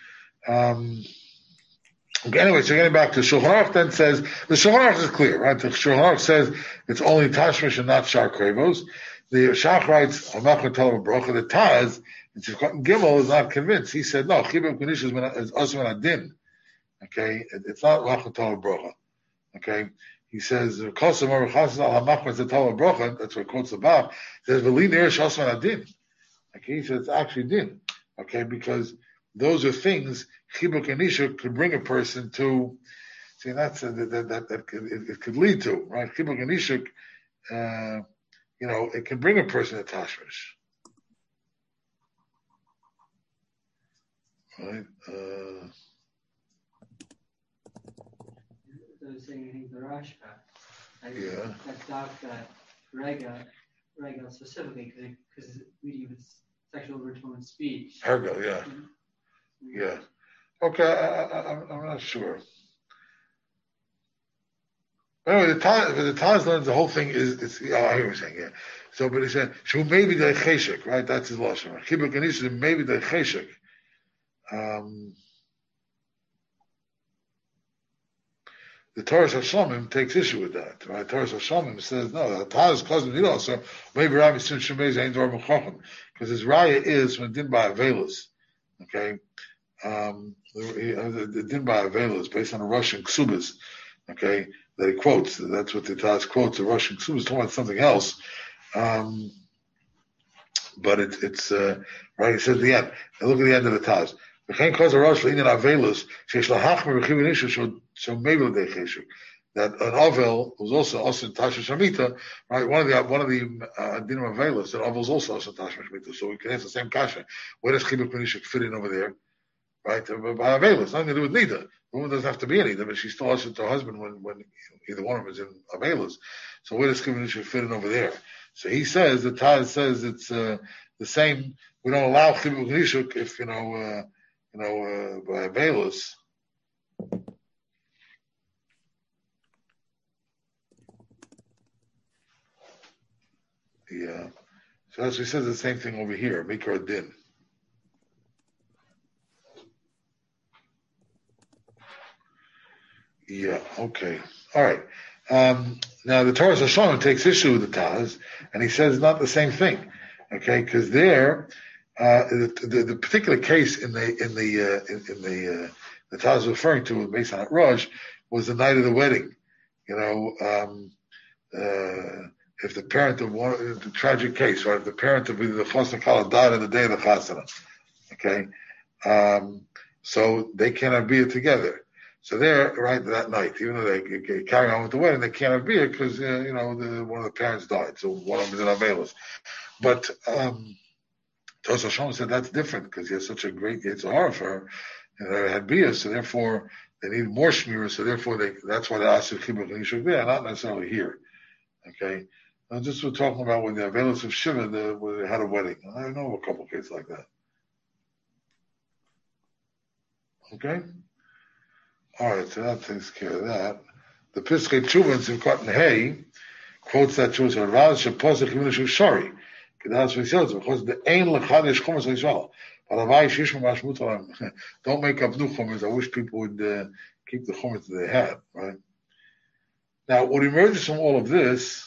Okay, anyway, so getting back to Shulchan Aruch, then says the Shulchan Aruch is clear, right? The Shulchan Aruch says it's only tashmish and not shar krevos. The Shach writes Hamachon Talav Brocha. The Taz, it's Gimel, is not convinced. He said no. Chibur Kunish is also an adin. Okay, it's not Hamachon Talav Brocha. Okay, he says Kosam or Chasas al Hamachon Talav Brocha. That's what quotes the Bab. He says V'li Nerish also an adin. Okay, he says it's actually din. Okay, because those are things chibuk and nishuk could bring a person to. See, that's that it could lead to, right? Chibuk and nishuk, it can bring a person to tashmish, right? I was saying, I think the Rashba, yeah, that doctor rega specifically because we with sexual overtone speech. Hergel, yeah. Yeah. Okay, I'm not sure. Anyway, the Taz learns the whole thing is. I hear what you're saying. Yeah. So, but he said, "Shu maybe the cheshek," right? That's his lashon. Chibuk Anish maybe the cheshek. The Torah Hashamim takes issue with that, right? Torah Hashamim says no. The Taz cousin Nilo, so maybe Rabbi Sim Shemei Zayin Dor Mechachim, because his raya is when din by Avelis. Okay. The din by Avela is based on a Russian ksubas, okay, that he quotes. That's what the Taz quotes, a Russian ksubas, talking about something else. But it's right, he says at the end, and look at the end of the Taz. That an Avel was also in Tasha Shamita, right? One of the dinim of Avelis, that Avel is also in Tasha Shamita. So we can answer the same kasha. Where does Chibuk Nishuk fit in over there? Right, by Avelis, nothing to do with Nida. The woman doesn't have to be in Nida, but she's still usher to her husband when either one of them is in Avelis. So where does Chibuk Nishuk fit in over there? So he says, the Taz says it's the same. We don't allow Chibuk Nishuk if by Avelis. Yeah. So as he says the same thing over here, Mikra Din. Yeah, okay. All right. Now the Torah Hashanah takes issue with the Taz, and he says it's not the same thing. Okay, because there The particular case in the Taz was referring to, based on Raj, was the night of the wedding. If the parent of the tragic case, right? If the parent of the chasna kala died on the day of the chasna, okay, so they cannot be together. So they're right that night, even though they carry on with the wedding, they can't be it because one of the parents died, so one of them is in Avelis. But Tos Hashem said that's different because he has such a great Yitzhahara for her, and they had Bia, so therefore they need more shmira, so therefore that's why they asked the Chibuk and Yishuk there, not necessarily here. Okay? Now just we're talking about when the Avelis of Shiva, where they had a wedding. I know of a couple of cases like that. Okay? Alright, so that takes care of that. The Piskei Tshuva in Simchat Hay quotes that Tshuva, so Raz Shepozach Yimnishu Shari. Because the ain lechadish chumas l'Yisrael. But avai shishma mashmutalam. Don't make up new chumas. I wish people would keep the chumas that they had. Right. Now, what emerges from all of this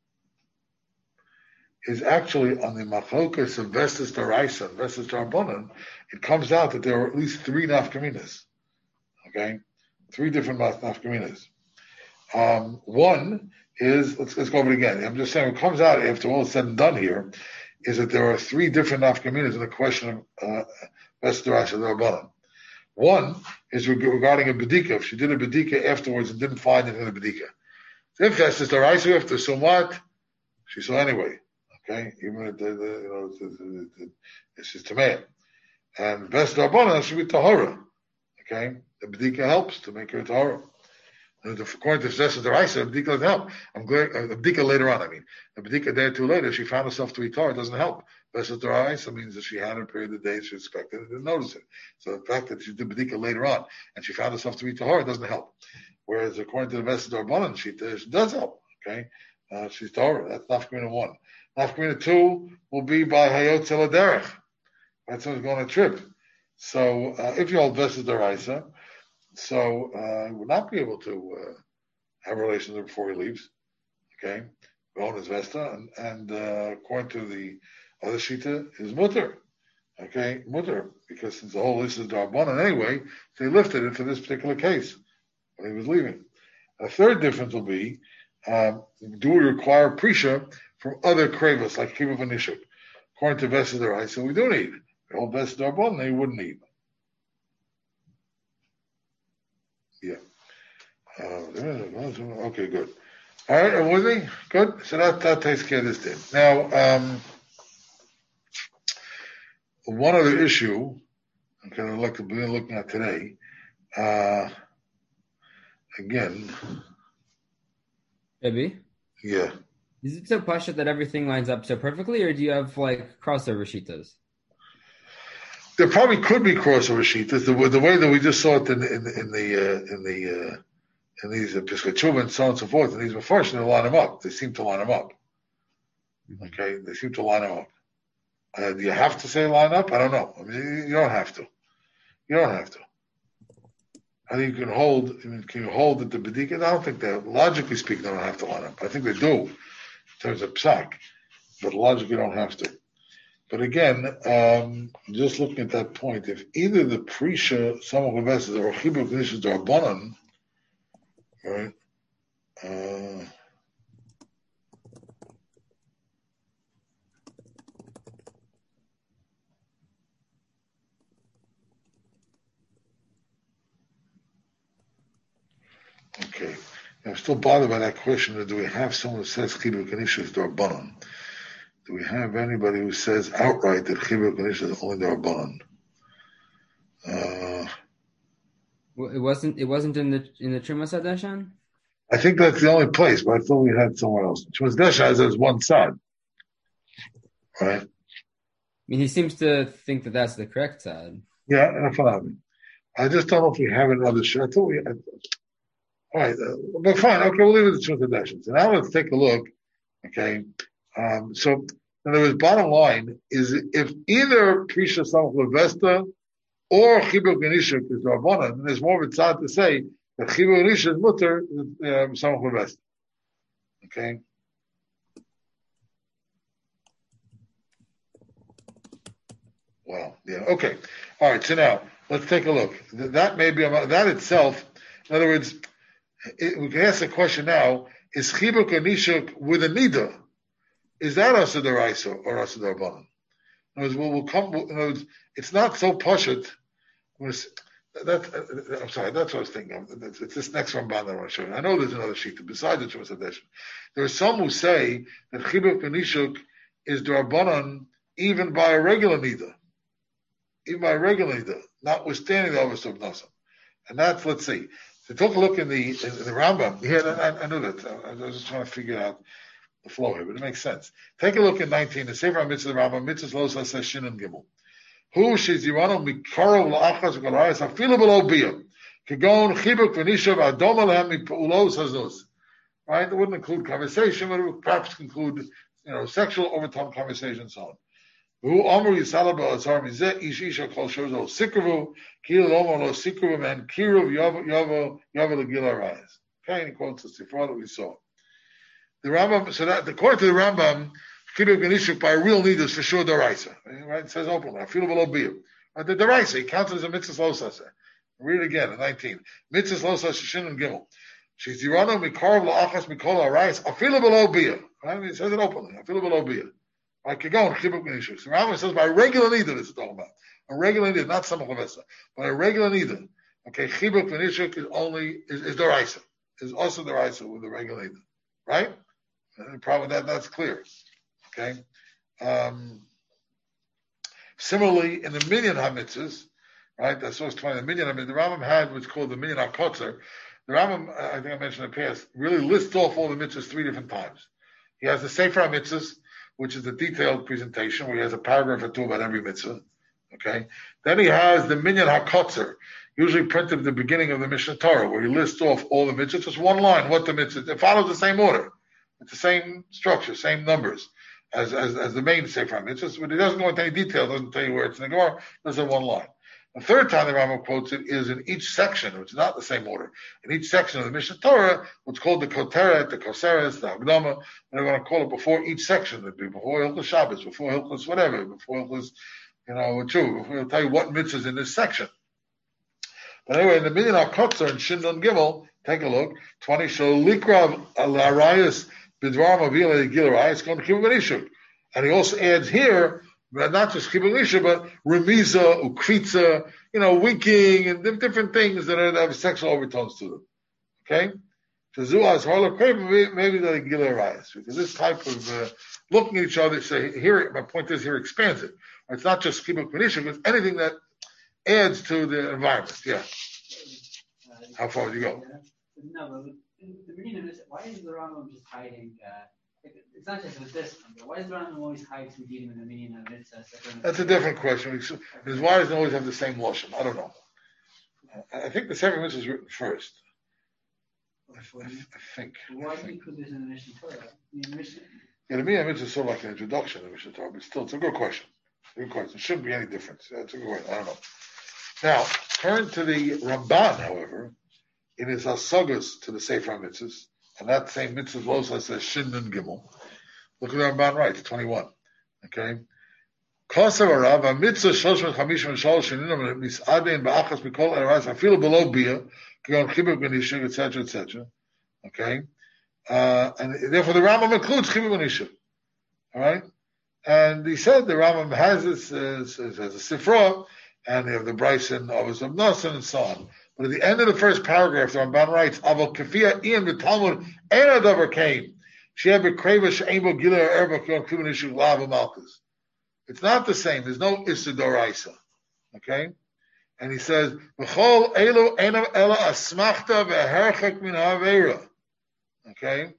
is actually on the machlokas of Vestas Daraisa and Vestas Darbonon. It comes out that there are at least 3 nafkaminas. Okay, 3 different nafkaminas. One is, let's go over it again. I'm just saying, what comes out after all is said and done here is that there are 3 different nafkaminas in the question of Vestas Daraisa Darbonon. One is regarding a bedika. If she did a bedika afterwards and didn't find it in the bedika. So if Vestas Daraisa, you have to assume what? She saw anyway. Okay, even if it's just Tameh. And Vestas Darbonon should be Tahora. Okay, the bedika helps to make her Tahora. According to Vestas Daraisa, the bedika doesn't help. I'm glad the bedika later on. The bedika a day or 2 later, she found herself to be Tahora. It doesn't help. Vestas Daraisa means that she had a period of days she expected and didn't notice it. So the fact that she did bedika later on and she found herself to be Tahora doesn't help. Whereas according to the Vestas Darbonon, she does help. Okay, she's Tahora. That's nafkamina 1. Nafkamina 2 will be by Hayot Zeladerech. That's when he's going on a trip. So if you hold Vestas Daraisa, so he would not be able to have relations before he leaves. Okay, own his Vesta, and according to the other Shita, is mutter. Okay, mutter, because since the whole list is Darbonon anyway, they lifted it for this particular case when he was leaving. A third difference will be, do we require Prisha from other kravas like Kibbutz and Nishuk? According to Vestas Daraisa, we do need. The whole Vestas Darbonon, they wouldn't need. Yeah. Okay, good. All right, I'm with me? Good. So that takes care of this thing. Now, one other issue, okay, I'd like to be looking at today, again. Maybe? Yeah. Is it so pashut that everything lines up so perfectly, or do you have like crossover shitas? There probably could be crossover shitas. The way that we just saw it in these Piskei Tshuva and so on and so forth, and these Mefarshim, they line them up. They seem to line them up. Okay, they seem to line them up. Do you have to say line up? I don't know. You don't have to. You don't have to. I think you can hold. Can you hold at the bedika? I don't think that. Logically speaking, they don't have to line up. I think they do in terms of psak, but logically, you don't have to. But again, just looking at that point, if either the Prisha, some of the Vestas, or Chibuk Nishus Darbonon, right? Okay. I'm still bothered by that question. Do we have someone who says Chibuk Nishus Darbonon? Do we have anybody who says outright that Chibuk Nishus is only Darbonon? Well, it wasn't in the Trumas Hadeshan? I think that's the only place, but I thought we had somewhere else. Trumas Hadeshan has one side, right? I mean, he seems to think that that's the correct side. Yeah, that's what I mean. I just don't know if we have another show. I thought we had. All right, but fine. Okay, we'll leave it at Trumas Hadeshan. So now let's take a look. Okay, so in other words, bottom line is if either Prisha Samach Levesta or Chibuk Nishuk is Rabbanan, then there's more of a tzad to say that Chibuk Nishuk is mutter Samach Levesta. Okay. Wow. Yeah. Okay. All right. So now let's take a look. That may be that itself. In other words, we can ask the question now: is chibuk or nishuk with a nida? Is that asa deraisa or asa derabanan? In other words, in other words, it's not so pashut. I'm sorry. That's what I was thinking of. It's this next one that I want to show you. I know there's another sheet besides the Chumash Hadeshin. There are some who say that chibuk and nishuk is derabanan even by a regular nida. Even by a regular nida, notwithstanding the Avos of Nasa. And that's, let's see. So take a look in the Rambam. Yeah, I knew that. I was just trying to figure out the flow here, but it makes sense. Take a look in 19. The Sefer HaMitzvah, the Rambam, Mitzvah Lo Saseh Shin and Gimel. Hu shezirano mikaro la'achas v'galayis afilu below biyah. Kegon chibuk v'nishav adom alehem mip'ulos hazus. Right? It wouldn't include conversation, but it would perhaps include, sexual overtone conversation and so on. Who Amru Yisala Ba'azar Mizeh Ish Isha Kol Shozo Sikruvu Kil Lomo Lo Sikruvu and Kiruv Yavo Legil Arayas. Okay, and he quotes the Sifra that we saw. The Rambam, so that according to the Rambam, Kibuk Ganishuk by a real need is for sure Daraisa. Right? It says openly, I feel below Biyah. The Daraisa, he counts as a Mitzvah Losasa. Read it again in 19. Mitzvah Losasa Shin and Gimel. She's Yirano Mikarv La'achas Mikol Arayas. I feel below Biyah. Right? He says it openly. I feel below Biyah. I could go on chibuk v'nishuk. So Rambam says by regular nida, this is talking about a regular nida, not samach levesa, but a regular nida. Okay, chibuk v'nishuk is deraisa, is also deraisa with the regular nida, right? And the problem with that's clear. Okay. Similarly, in the minyan hamitzvahs, right? That's source 20. The minyan hamitzvah, the Rambam had what's called the minyan hakotzer. The Rambam, I think I mentioned in the past, really lists off all the mitzvahs 3 different times. He has the sefer hamitzvahs, which is the detailed presentation where he has a paragraph or 2 about every mitzvah. Okay. Then he has the Minyan HaKotzer, usually printed at the beginning of the Mishnah Torah, where he lists off all the mitzvahs, just one line, what the mitzvah. It follows the same order. It's the same structure, same numbers as the main Sefer HaMitzvahs, but he doesn't go into any detail, doesn't tell you where it's in the Gemara, does have one line. The third time the Rambam quotes it is in each section, which is not the same order. In each section of the Mishnah Torah, what's called the Koteret, the Koseres, the Hagdama, they're going to call it before each section. It'd be before Hilchos Shabbos, before Hilchos whatever, before Hilchos, Chu. He'll tell you what mitzvah is in this section. But anyway, in the Minyan HaKotzer and Shindon Gimel, take a look. 20 Shalikrav Alarayas Bidvar Mavila Gil Arayas going to Kibbutz Benishuk. And he also adds here, not just Kibbutz Benishuk, but Remiza, Ukritza, winking and different things that have sexual overtones to them. Okay? Maybe the Gil Arayas. Because this type of looking at each other, say, here, my point is here expands it. It's not just Kibbutz Benishuk, it's anything that adds to the environment. Yeah. How far do you go? No, but the beginning of this, why is the Rambam just hiding? It's not just with this one, but why does the Rambam always hide Sudim in the meaning of it? That's a different question. Because why doesn't it always have the same lashon? I don't know. I think the Sefer Mitzvah is written first. I think. Why do you put this in the Mishnah Torah? Yeah, the Minyan Mitzvah is sort of like an introduction to the Mishnah Torah, but still, it's a good question. Good question. It shouldn't be any difference. That's a good question. I don't know. Now, turn to the Ramban, however, in his Asagas to the Sefer HaMitzvahs, and that same mitzvah also says Shindon Gimel. Look at the Ramban writes, 21. Okay? Kosav Arav, a mitzvah 353 shininam misadein ba'achas mikol eras, afilu below biyah, kigon chibuk benishuk, etc., etc. Okay? And therefore the Rambam includes chibuk benishuk. All right? And he said the Rambam has this as a sifra, and they have the Bryson Avos of Nasan and so on. But at the end of the first paragraph, the Ramban writes, "Aval kafia ian v'talmud ena davar came. She had bekreva she'emo gila erba kion kibbutz benishuk lava malchus." It's not the same. There's no issa doraisa. Okay, and he says, "V'chol elu enam ela asmachta ve'herchek min ha'avera." Okay.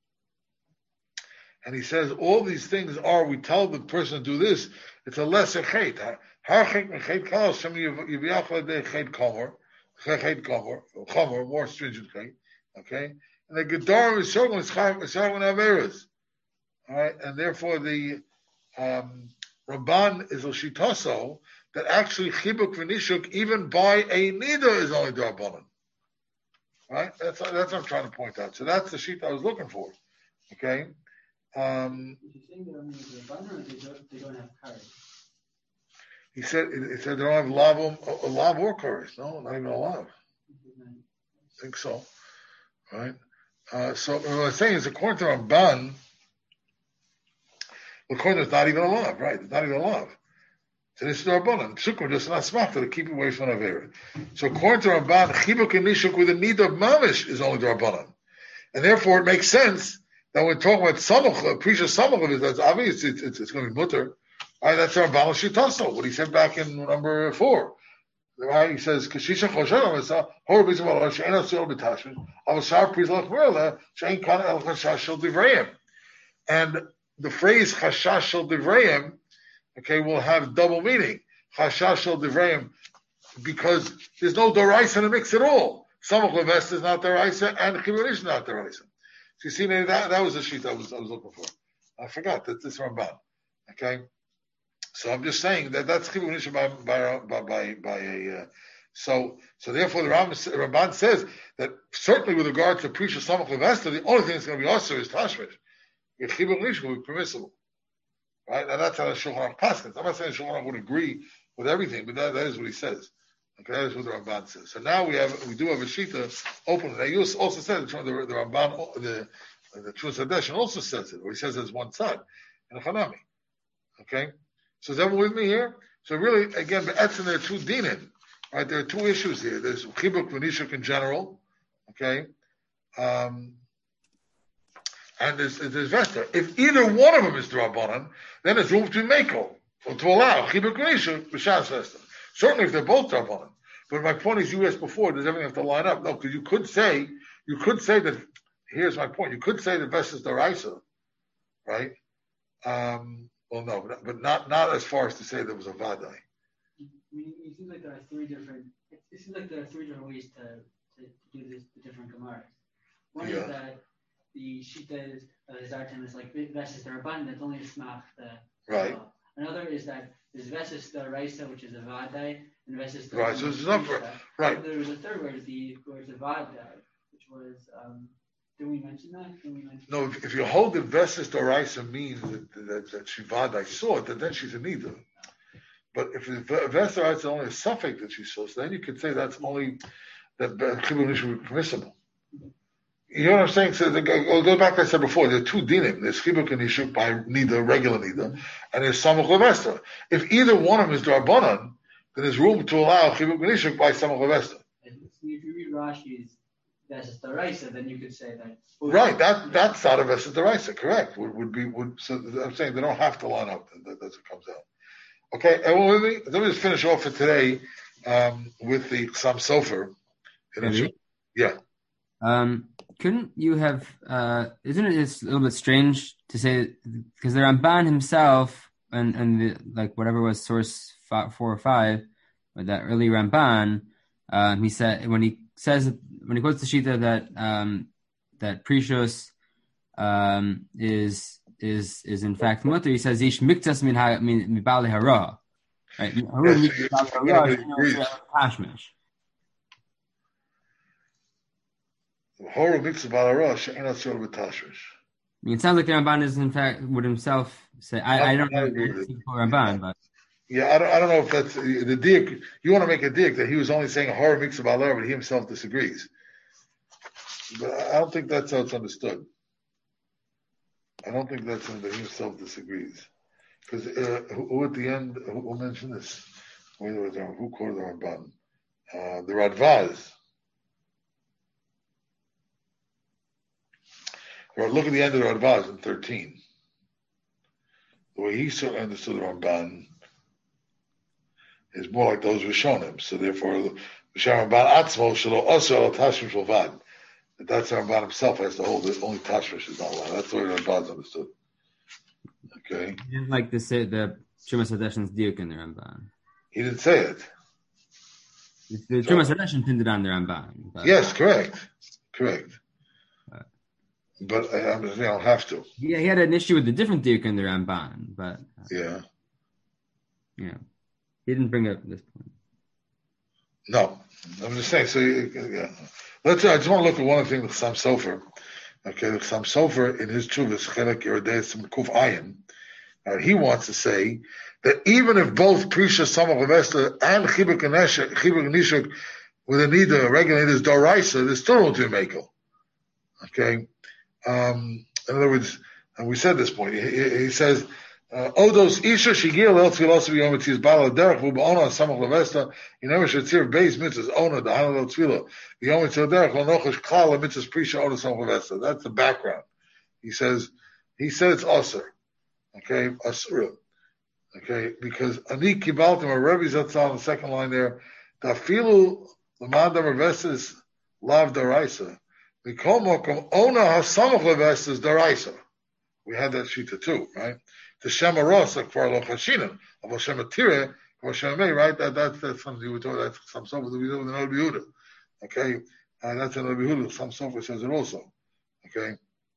And he says all these things are, we tell the person to do this, it's a lesser chait. Harchik and chait kal, some yiviyachla de chait chomer, more stringent chait. Okay? And the Gedarim is showing it's showing averas. Alright? And therefore the Ramban is a shitaso that actually chibuk v'nishuk, even by a nida, is only darbanan. Right? That's what I'm trying to point out. So that's the sheet I was looking for. Okay? You think that the Rabbanan, they don't have courage? He said they don't have lav or chorus. No, not even a lav. I think so, right? So what I'm saying is, according to Ramban, according to it's not even a lav, right? It's not even a lav. So this is the Rabbanan. Psukim just not smart to keep away from Avera. So according to Ramban, chibuk and nishuk with the need of mamish is only the Rabbanan, and therefore it makes sense that when talking about samach, Prisha samach, that's obvious. It's going to be mutter. Right? That's Ramban Shitaso. What he said back in number 4. Right? He says, "Kashisha choshelam esa hor b'zmal she'en asul b'tashmish avasar prizlach merla she'en kana el chashash shel divrayim." And the phrase chashash shel divrayim, okay, will have double meaning. Chashash shel divrayim, because there's no doraisa in the mix at all. Samach leves is not doraisa, and chibur is not doraisa. So you see, that was the sheet I was looking for. I forgot that this Ramban. Okay. So I'm just saying that's chibur nishma by a. So therefore the Ramban says that certainly with regard to Prisha Samach Levesta, the only thing that's going to be also is Tashmish. Chibur nishma will be permissible, right? And that's how the Shulchan Aruch paskins. I'm not saying Shulchan Aruch would agree with everything, but that is what he says. Okay, that is what the Ramban says. So now we do have a shita open. Now you also said the Ramban, the Truas Hadeshin also says it, or he says there's one side in a Hanami. Okay. So is everyone with me here? So really, again, Be'etzim, there are two dinim, right? There are two issues here. There's chibuk v'nishuk in general, okay? And there's Vesta. If either one of them is D'Rabbanan, then there's room to Mekel, or to allow chibuk v'nishuk b'shas Vesta. Certainly if they're both D'Rabbanan. But my point is, you asked before, does everything have to line up? No, because you could say that, here's my point, you could say that Vesta is D'Oraisa, right? Well, no, but not as far as to say there was a vadai. I mean, it seems like there are three different ways to do this, the different gemaras. One is that the shita is Zartan is like Vesis the Rabban, that's only a smach the right. Another is that there's Vesis the Raisa, which is a vadai, and Vesis the right. So it's not right. And there was a third word, the vadai, which was. Did we mention that? No, if you hold the Vesis Doraisa means that she vadai saw it, then she's a nida. But if the Vesis Doraisa is only a suffix that she saw, so then you could say that's only that chibur nishuk would be permissible. You know what I'm saying? So I'll go back to what I said before. There are two dinim. There's chibur nishuk by nida, regular nida, and there's samach levesta. If either one of them is D'Rabbanan, then there's room to allow chibur nishuk by samach levesta. If you read Rashi's Vesis Doraisa, then you could say that. Right, that's out of Vesis Doraisa, correct. So I'm saying they don't have to line up. That's what comes out. Okay, and let me just finish off for today with the Chassam Sofer. Yeah. Couldn't you have? Isn't it just a little bit strange to say, because the Ramban himself and the, like whatever was source 4 or 5, or that early Ramban, he said when he quotes the Shita that Prishos is in fact mutter, he says ish miktas min bali hara, right? Horror mixed bala she'en atzor b'tashmish. I mean, it sounds like the Ramban is in fact would himself say. I don't know Ramban, but yeah, I don't know if that's the diak. You want to make a diak that he was only saying horror mixed bala, but he himself disagrees. But I don't think that's how it's understood. I don't think that's that he himself disagrees. Because who at the end, who mentioned this? Who quoted the Ramban? The Radvaz. Look at the end of the Radvaz in 13. The way he understood the Ramban is more like those Rishonim. So therefore, the Ramban Atzmo Shelo Osir Al Tashmish Levad. That's the Ramban himself has to hold it. Only Tashmish is not allowed. That's the way the Ramban's understood. Okay. He didn't like to say the Trumas Hadeshin's diuk in the Ramban. He didn't say it. The Trumas Hadeshin pinned it on the Ramban. But, yes, correct. But I don't have to. Yeah, he had an issue with the different diuk in the Ramban, but yeah, he didn't bring up this point. No, I'm just saying. So yeah, I just want to look at one thing. The Chassam Sofer. Okay, the Chassam Sofer in his Chuvas Chelek Yerodei Kuf Ayin He wants to say that even if both Prisha Samach Levesta and Chibuk Nishuk with a Nida, regular Nida is Doraisa, there's still no to Mekel. Okay? In other words, and we said this point, he says, Odos Isha Shigil El Tfilos V'Yom Bala Derech V'Ba'ona Samach Levesta Yinemer Shetzir Beis Mitzvahs Ona Da'ana El Tfilo V'Yom Derech L'Nochash Klal Mitzvahs Prisha Ona Samach Levesta. That's the background. He said it's Aser. Okay, Asura. Okay, because Ani Kibaltim or Rebbe Zatzal in the second line there, Tafilu L'Madam Levestas Lav Daraisa. Mikol Mokom Ona HaSamach Levestas Daraisa. We had that shita too, right? The Shema Rosa for Lo Chashinim, of Shema Tire, for Shema Mei, right? That's something you were talking. That's some sofa that we do in the Rabbi Yehuda. Okay, and that's in Rabbi Yehuda. Some sofa says it also. Okay,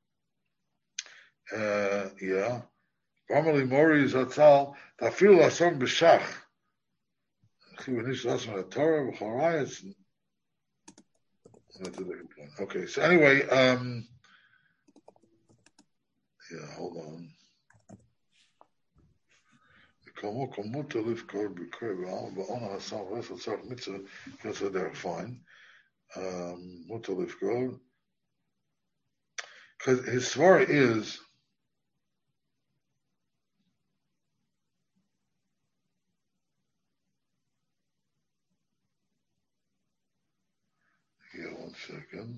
yeah. Formally, Mori Zatzal Tafil Lasom B'Shach. Chivanish Lasom Torah B'Chorayas. That's a different point. Okay, so anyway, yeah, hold on. Fine. Because his svara is here, 1 second.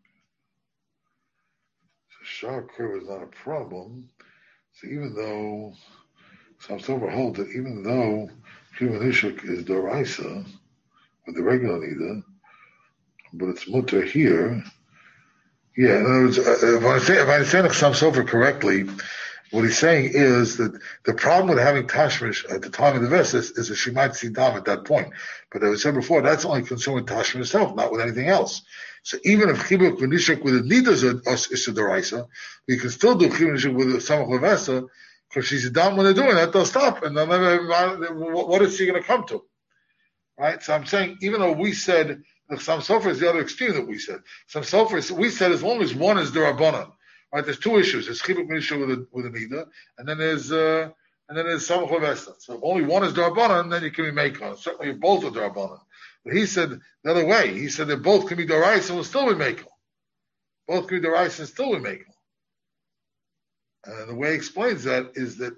So Shah Kriv is not a problem. So even though some sober hold that even though human ishuk is doraisa with the regular nida, but it's mutter here. Yeah, in other words, if I understand some sober correctly, what he's saying is that the problem with having tashmish at the time of the vestas is that she might see dam at that point. But as I said before, that's only concerned with tashmish itself, not with anything else. So even if chibuk v'nishuk with the nidas is a doraisa, we can still do chibuk v'nishuk with the samach levesta. Because she's done when they're doing that, they'll stop, and they'll never. What is she going to come to? Right. So I'm saying, even though we said some sofer is the other extreme that we said. Some sofer we said as long as one is derabanan. Right. There's two issues. There's chibuk misha with a nida, and then there's samach levesta. So if only one is derabanan, then you can be meikon. Certainly, if both are derabanan. But he said the other way. He said that both can be dorais and will still be meikon. Both can be dorais and still be meikon. And the way he explains that is that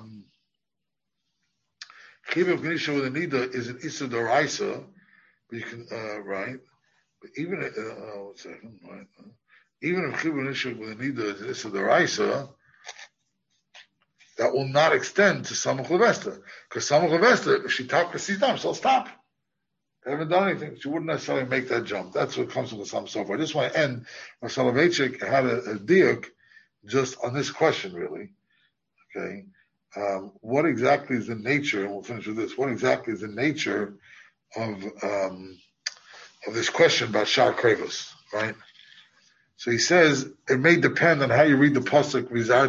chibuk v'nisha with a nida is an issa d'oraisa, but you can right. But even 1 second, right? Even if chibuk v'nisha with a nida is an issa d'oraisa, that will not extend to samach levesta, because samach levesta, if she talks to dam, she'll stop. They haven't done anything. She wouldn't necessarily make that jump. That's what comes from the sam so far. I just want to end. Soloveitchik had a diuk just on this question, really. Okay. What exactly is the nature, and we'll finish with this, what exactly is the nature of this question about Shar Krevus, right? So he says, it may depend on how you read the Pasuk,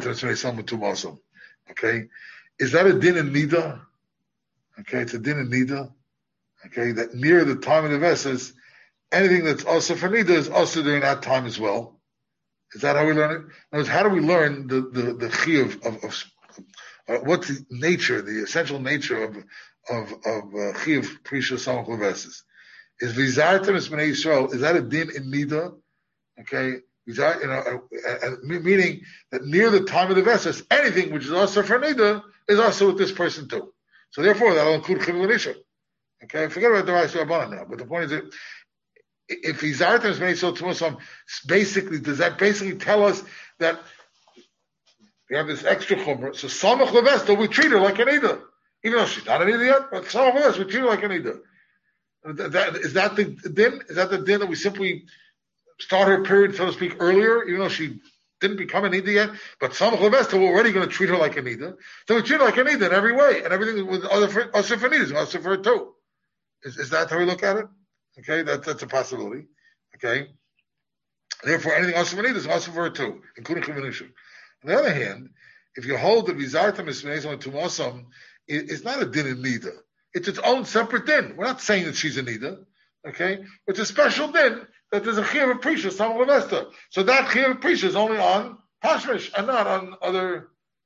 okay? Is that a din in Nida? Okay, it's a din in Nida. Okay, that near the time of the Vesas, anything that's also for Nida is also during that time as well. Is that how we learn it? In other words, how do we learn the chiyuv of what's the nature, the essential nature of chiyuv prisha samach leveses? Is vizartem es bnei Yisrael? Is that a din in nida? Okay, meaning that near the time of the vesas, anything which is also for nida is also with this person too. So therefore, that'll include chiyuv l'nisha. Okay, forget about the Rashi Rabbanan now. But the point is that if he's Zartem made so to basically, does that basically tell us that we have this extra chumrah? So Samach Levesta, we treat her like an Ida. Even though she's not an Ida yet, but Samach Levesta, we treat her like an Ida. Is that the din? Is that the din that we simply start her period, so to speak, earlier, even though she didn't become an Ida yet? But Samach Levesta, we're already going to treat her like an Ida. So we treat her like an Ida in every way, and everything with other for Nidas, also for her too. Is that how we look at it? Okay, that's a possibility. Okay, therefore, anything also for Nida is also for her too, including Chivinishim. On the other hand, if you hold that Vizartam is Menezon Tumosam, it's not a din in Nida. It's its own separate din. We're not saying that she's a Nida. Okay, it's a special din that there's a Chiyav of Prisha, Samach Levesta. So that Chiyav of Prisha is only on Tashmish and not on other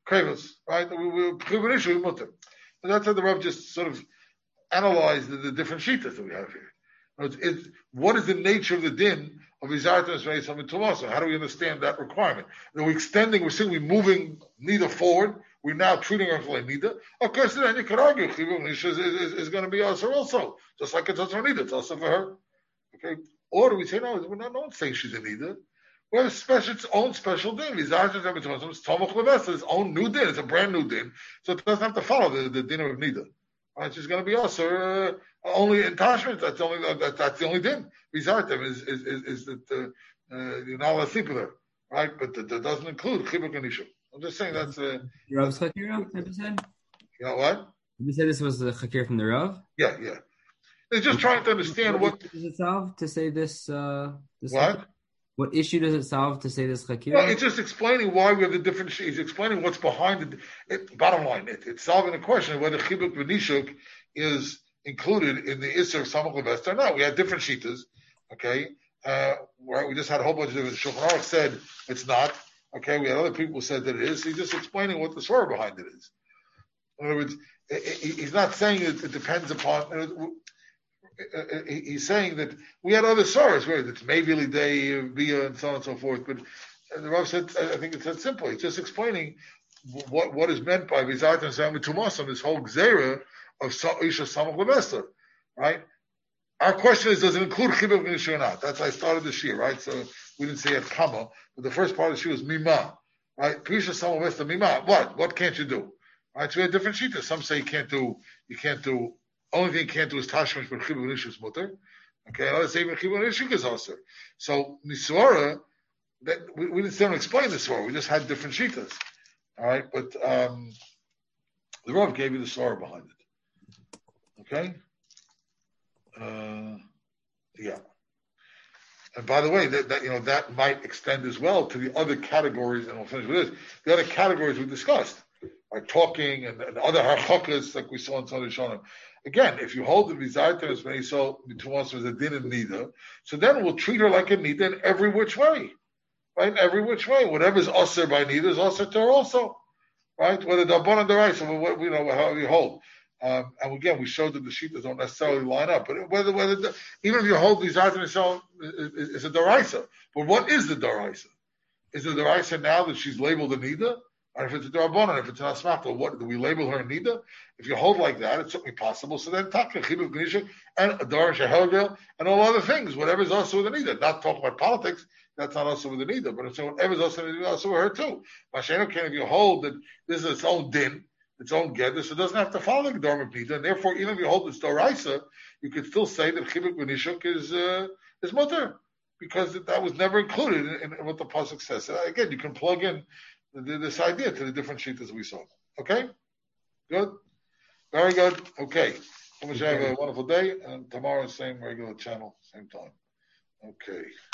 Kravos, right? We mutter. And that's how the Rav just sort of analyzed the different shitas that we have here. What is the nature of the din of Izartas Reisam and Tomasa? How do we understand that requirement? Then we're saying we're moving Nida forward. We're now treating her like Nida. Of course, then you could argue Chibuk Nisha is going to be also, just like it's also Nida. It's also for her. Okay? Or do we say, no, we're not saying she's a Nida. We have its own special din. Izartas Reisam and Tomasa. It's Tomach Levesa, its own new din. It's a brand new din. So it doesn't have to follow the din of Nida. Right? She's going to be also only in Tashmit. That's the only din. Bizartem is that you're not allowed to sleep with her, right? But that doesn't include Chibuk and Isha. I'm just saying that's Rav's Chakira, you said? You know what? Did you say this was the Chakir from the Rav? Yeah. They're just trying to understand what does it solve to say this. What? Chakir? What issue does it solve to say this Chakir? Well, it's just explaining why we have the different. He's explaining what's behind it. Bottom line, it's solving the question of whether Chibuk and Nishuk is included in the Isser of Samach Levesta or not. We had different shitas, okay? Where we just had a whole bunch of different. Shulchan Aruch said it's not, okay? We had other people who said that it is. He's just explaining what the swerve behind it is. In other words, he's not saying it depends upon. He's saying that we had other sources where it's maybe Lidei, Via, and so on and so forth. But the Rav said, I think it's that simple. He's just explaining what is meant by Vizat and Sami Tumasam, this whole Gzera of Isha Samach Levesta, right? Our question is, does it include Chibuk Nisha or not? That's how I started this year, right? So we didn't say it Kama, but the first part of the year was Mima, right? Isha Samach Levesta, Mima. What can't you do? Right? So we have different shitas. Some say you can't do, only thing you can't do is Tashmish, but Chibuk Nisha is mutter. Okay, others say even Chibuk Nisha is also. So Niswara, that we didn't say to explain the Swara, we just had different shitas. All right, but the Rav gave you the Swara behind it. Okay? Yeah. And by the way, that might extend as well to the other categories, and we'll finish with this. The other categories we discussed, like talking and other harchakas, like we saw in Sunday Shonim. Again, if you hold the Vizartem as many so between us as a din and Nida, so then we'll treat her like a Nida in every which way. Right? Every which way. Whatever's Aser by Nida is Aser to her also. Right? Whether the Abban and the Rice, how you hold. And again, we showed that the shitas don't necessarily line up. But even if you hold these items itself, it's a daraisa. But what is the daraisa? Is the daraisa now that she's labeled a nida? Or if it's a darabon, if it's an asmachta, what do we label her a nida? If you hold like that, it's certainly possible. So then taka chibuk gnisha and adar shehelgel and all other things, whatever's also with a nida. Not talking about politics, that's not also with a nida. But if whatever's also with her too. Masheno can if you hold that this is its own din, its own gather, so it doesn't have to follow the Dharma Pita, and therefore, even if you hold this Doraisa, you could still say that Chibuk Benishuk is mutter, because that was never included in what the pasuk says. So again, you can plug in this idea to the different shitas we saw. Okay, good, very good. Okay, I wish you have a wonderful day, and tomorrow same regular channel, same time. Okay.